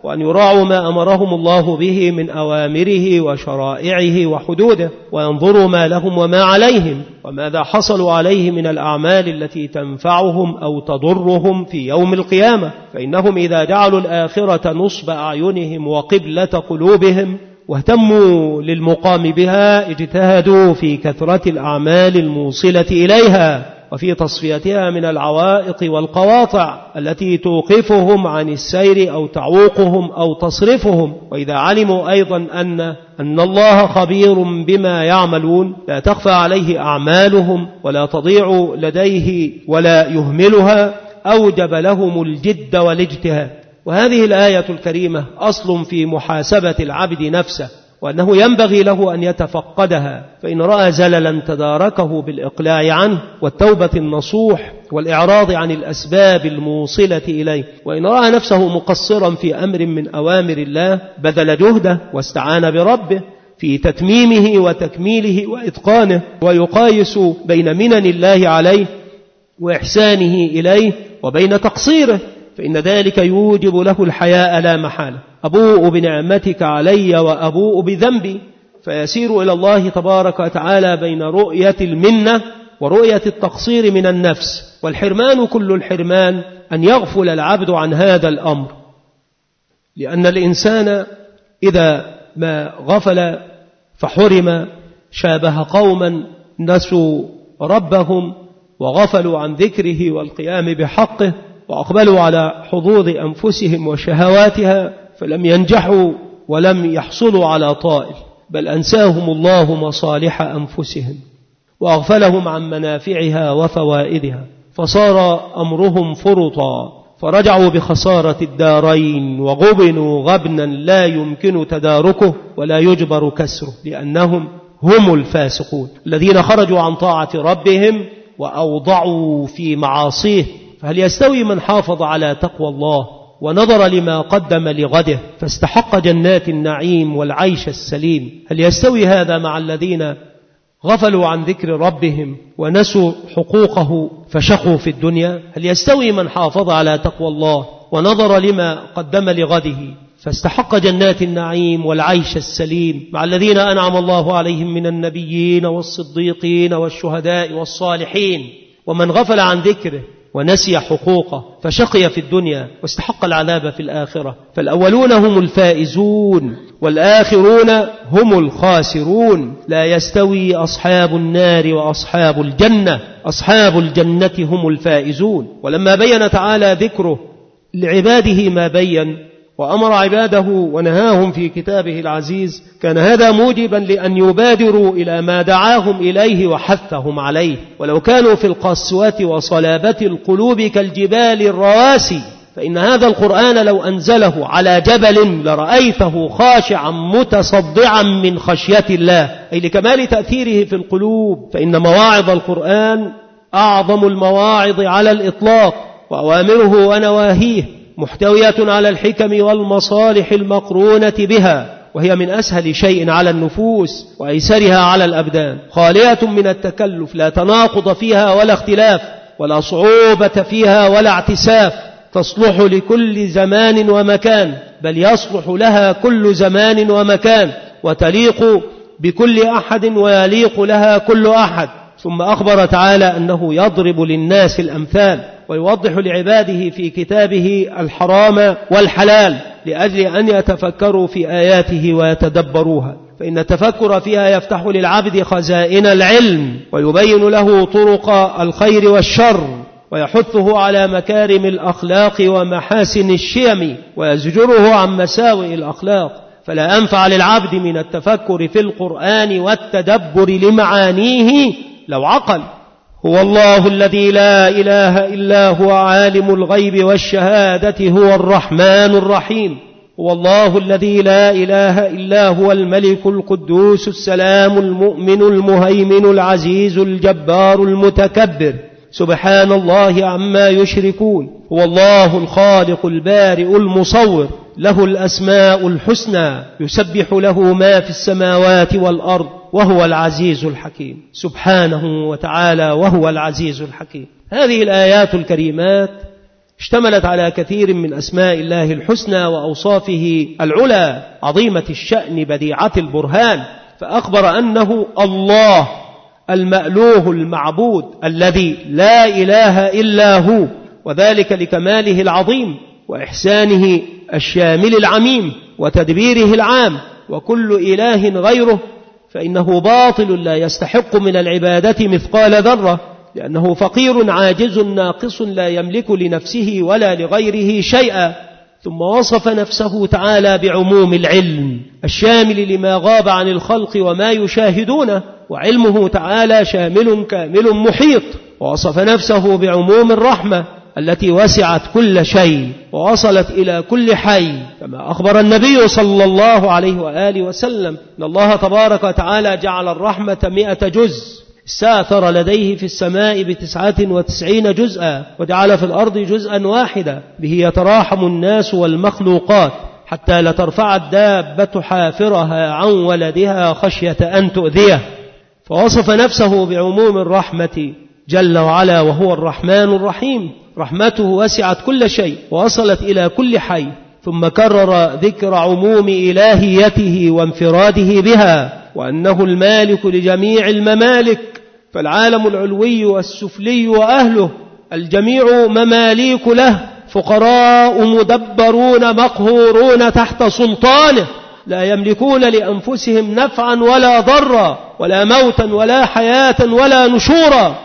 وأن يراعوا ما أمرهم الله به من أوامره وشرائعه وحدوده، وينظروا ما لهم وما عليهم وماذا حصلوا عليه من الأعمال التي تنفعهم أو تضرهم في يوم القيامة. فإنهم إذا جعلوا الآخرة نصب أعينهم وقبلة قلوبهم واهتموا للمقام بها اجتهدوا في كثرة الأعمال الموصلة إليها وفي تصفيتها من العوائق والقواطع التي توقفهم عن السير أو تعوقهم أو تصرفهم. وإذا علموا أيضا أن أن الله خبير بما يعملون لا تخفى عليه أعمالهم ولا تضيع لديه ولا يهملها، أوجب لهم الجد والاجتهاد. وهذه الآية الكريمة أصل في محاسبة العبد نفسه، وأنه ينبغي له أن يتفقدها، فإن رأى زللا تداركه بالإقلاع عنه والتوبة النصوح والإعراض عن الأسباب الموصلة إليه، وإن رأى نفسه مقصرا في أمر من أوامر الله بذل جهده واستعان بربه في تتميمه وتكميله وإتقانه، ويقايس بين منن الله عليه وإحسانه إليه وبين تقصيره، فإن ذلك يوجب له الحياء لا محالة. أبوء بنعمتك علي وأبوء بذنبي، فيسير إلى الله تبارك وتعالى بين رؤية المنة ورؤية التقصير من النفس. والحرمان كل الحرمان أن يغفل العبد عن هذا الأمر، لأن الإنسان إذا ما غفل فحرم شابه قوما نسوا ربهم وغفلوا عن ذكره والقيام بحقه وأقبلوا على حظوظ أنفسهم وشهواتها، فلم ينجحوا ولم يحصلوا على طائل، بل أنساهم الله مصالح أنفسهم وأغفلهم عن منافعها وفوائدها، فصار أمرهم فرطا، فرجعوا بخسارة الدارين وغبنوا غبنا لا يمكن تداركه ولا يجبر كسره، لأنهم هم الفاسقون الذين خرجوا عن طاعة ربهم وأوضعوا في معاصيه. فهل يستوي من حافظ على تقوى الله ونظر لما قدم لغده فاستحق جنات النعيم والعيش السليم؟ هل يستوي هذا مع الذين غفلوا عن ذكر ربهم ونسوا حقوقه فشقوا في الدنيا؟ هل يستوي من حافظ على تقوى الله ونظر لما قدم لغده فاستحق جنات النعيم والعيش السليم مع الذين أنعم الله عليهم من النبيين والصديقين والشهداء والصالحين؟ ومن غفل عن ذكره ونسي حقوقه فشقي في الدنيا واستحق العذاب في الآخرة. فالأولون هم الفائزون والآخرون هم الخاسرون. لا يستوي أصحاب النار وأصحاب الجنة، أصحاب الجنة هم الفائزون. ولما بين تعالى ذكره لعباده ما بين وأمر عباده ونهاهم في كتابه العزيز، كان هذا موجبا لأن يبادروا إلى ما دعاهم إليه وحثهم عليه. ولو كانوا في القسوة وصلابة القلوب كالجبال الرواسي، فإن هذا القرآن لو أنزله على جبل لرأيته خاشعا متصدعا من خشية الله، أي لكمال تأثيره في القلوب. فإن مواعظ القرآن أعظم المواعظ على الإطلاق، وأوامره ونواهيه محتوية على الحكم والمصالح المقرونة بها، وهي من أسهل شيء على النفوس وأيسرها على الأبدان، خالية من التكلف، لا تناقض فيها ولا اختلاف ولا صعوبة فيها ولا اعتساف، تصلح لكل زمان ومكان، بل يصلح لها كل زمان ومكان، وتليق بكل أحد ويليق لها كل أحد. ثم أخبر تعالى أنه يضرب للناس الأمثال ويوضح لعباده في كتابه الحرام والحلال لأجل أن يتفكروا في آياته ويتدبروها، فإن التفكر فيها يفتح للعبد خزائن العلم ويبين له طرق الخير والشر ويحثه على مكارم الأخلاق ومحاسن الشيم ويزجره عن مساوئ الأخلاق. فلا أنفع للعبد من التفكر في القرآن والتدبر لمعانيه لو عقل. هو الله الذي لا إله إلا هو عالم الغيب والشهادة هو الرحمن الرحيم. هو الله الذي لا إله إلا هو الملك القدوس السلام المؤمن المهيمن العزيز الجبار المتكبر، سبحان الله عما يشركون. هو الله الخالق البارئ المصور، له الأسماء الحسنى، يسبح له ما في السماوات والأرض، وهو العزيز الحكيم، سبحانه وتعالى وهو العزيز الحكيم. هذه الآيات الكريمات اشتملت على كثير من أسماء الله الحسنى وأوصافه العلى عظيمة الشأن بديعة البرهان، فأخبر أنه الله المألوه المعبود الذي لا إله إلا هو، وذلك لكماله العظيم وإحسانه الشامل العميم وتدبيره العام، وكل إله غيره فإنه باطل لا يستحق من العبادة مثقال ذرة، لأنه فقير عاجز ناقص لا يملك لنفسه ولا لغيره شيئا. ثم وصف نفسه تعالى بعموم العلم الشامل لما غاب عن الخلق وما يشاهدونه، وعلمه تعالى شامل كامل محيط. ووصف نفسه بعموم الرحمة التي وسعت كل شيء ووصلت إلى كل حي، كما أخبر النبي صلى الله عليه وآله وسلم أن الله تبارك وتعالى جعل الرحمة مئة جزء، استأثر لديه في السماء بتسعة وتسعين جزءا، وجعل في الأرض جزءا واحدا به يتراحم الناس والمخلوقات، حتى لا ترفع الدابة حافرها عن ولدها خشية أن تؤذيه. فوصف نفسه بعموم الرحمة جل وعلا، وهو الرحمن الرحيم، رحمته وسعت كل شيء ووصلت إلى كل حي. ثم كرر ذكر عموم إلهيته وانفراده بها، وأنه المالك لجميع الممالك، فالعالم العلوي والسفلي وأهله الجميع مماليك له، فقراء مدبرون مقهورون تحت سلطانه، لا يملكون لأنفسهم نفعا ولا ضرا ولا موتا ولا حياة ولا نشورا.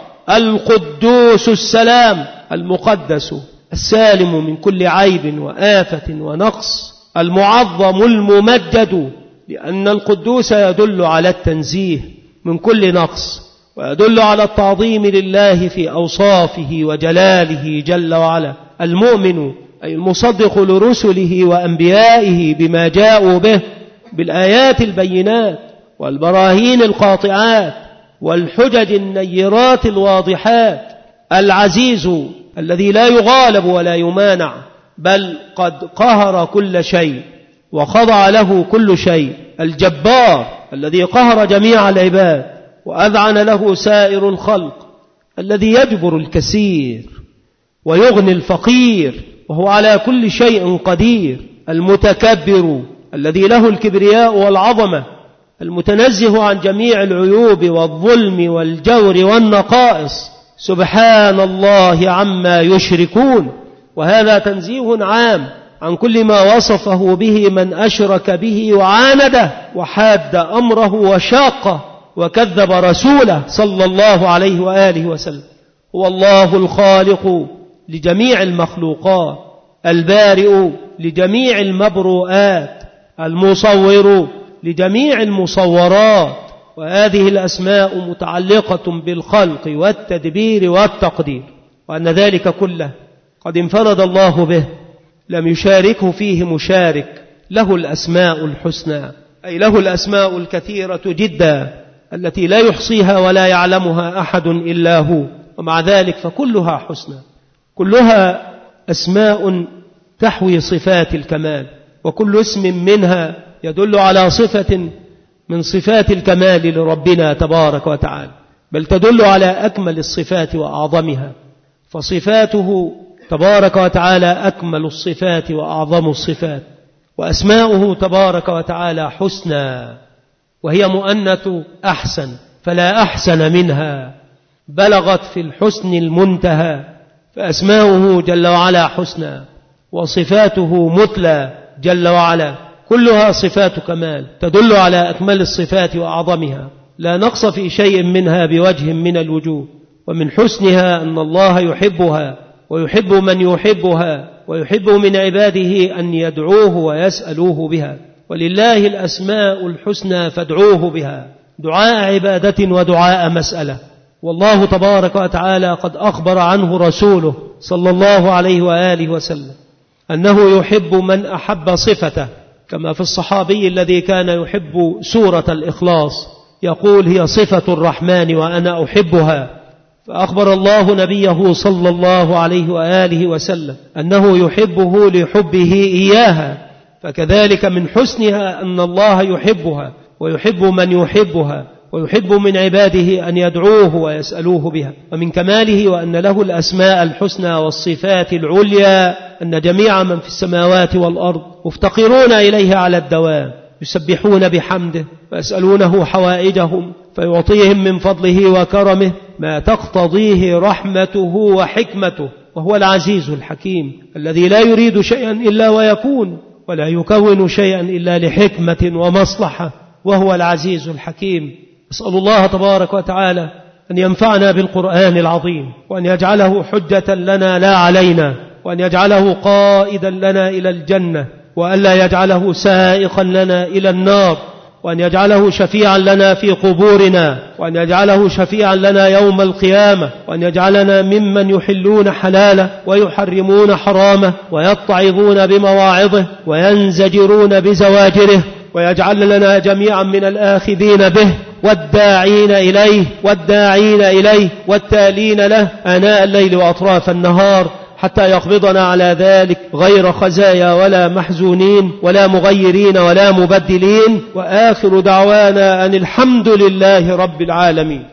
القدوس السلام المقدس السالم من كل عيب وآفة ونقص، المعظم الممجد، لأن القدوس يدل على التنزيه من كل نقص، ويدل على التعظيم لله في أوصافه وجلاله جل وعلا. المؤمن أي المصدق لرسله وأنبيائه بما جاءوا به بالآيات البينات والبراهين القاطعات والحجج النيرات الواضحات، العزيز الذي لا يغالب ولا يمانع، بل قد قهر كل شيء وخضع له كل شيء، الجبار الذي قهر جميع العباد وأذعن له سائر الخلق، الذي يجبر الكثير ويغني الفقير وهو على كل شيء قدير، المتكبر الذي له الكبرياء والعظمة، المتنزه عن جميع العيوب والظلم والجور والنقائص، سبحان الله عما يشركون. وهذا تنزيه عام عن كل ما وصفه به من أشرك به وعانده وحاد أمره وشاقه وكذب رسوله صلى الله عليه وآله وسلم. هو الله الخالق لجميع المخلوقات، البارئ لجميع المبروءات، المصور لجميع المصورات، وهذه الأسماء متعلقة بالخلق والتدبير والتقدير، وأن ذلك كله قد انفرد الله به، لم يشاركه فيه مشارك، له الأسماء الحسنى، أي له الأسماء الكثيرة جدا التي لا يحصيها ولا يعلمها أحد إلا هو، ومع ذلك فكلها حسنى، كلها أسماء تحوي صفات الكمال، وكل اسم منها يدل على صفة من صفات الكمال لربنا تبارك وتعالى، بل تدل على أكمل الصفات وأعظمها، فصفاته تبارك وتعالى أكمل الصفات وأعظم الصفات، وأسماؤه تبارك وتعالى حسنى، وهي مؤنث أحسن، فلا أحسن منها، بلغت في الحسن المنتهى، فأسماؤه جل وعلا حسنى، وصفاته مثلى جل وعلا، كلها صفات كمال تدل على أكمل الصفات وأعظمها، لا نقص في شيء منها بوجه من الوجوه. ومن حسنها أن الله يحبها ويحب من يحبها، ويحب من عباده أن يدعوه ويسألوه بها، ولله الأسماء الحسنى فادعوه بها، دعاء عبادة ودعاء مسألة. والله تبارك وتعالى قد أخبر عنه رسوله صلى الله عليه وآله وسلم أنه يحب من أحب صفته، كما في الصحابي الذي كان يحب سورة الإخلاص يقول هي صفة الرحمن وأنا أحبها، فأخبر الله نبيه صلى الله عليه وآله وسلم أنه يحبه لحبه إياها، فكذلك من حسنها أن الله يحبها ويحب من يحبها، ويحب من عباده أن يدعوه ويسألوه بها، ومن كماله وأن له الأسماء الحسنى والصفات العليا أن جميع من في السماوات والأرض مفتقرون إليه على الدوام، يسبحون بحمده ويسألونه حوائجهم فيعطيهم من فضله وكرمه ما تقتضيه رحمته وحكمته، وهو العزيز الحكيم الذي لا يريد شيئا إلا ويكون، ولا يكون شيئا إلا لحكمة ومصلحة، وهو العزيز الحكيم. أسأل الله تبارك وتعالى أن ينفعنا بالقرآن العظيم، وأن يجعله حجة لنا لا علينا، وأن يجعله قائدا لنا إلى الجنة، وألا يجعله سائقا لنا إلى النار، وأن يجعله شفيعا لنا في قبورنا، وأن يجعله شفيعا لنا يوم القيامة، وأن يجعلنا ممن يحلون حلاله ويحرمون حرامه ويتعظون بمواعظه وينزجرون بزواجره، ويجعل لنا جميعا من الآخذين به والداعين إليه والداعين إليه والتالين له آناء الليل وأطراف النهار، حتى يقبضنا على ذلك غير خزايا ولا محزونين ولا مغيرين ولا مبدلين. وآخر دعوانا أن الحمد لله رب العالمين.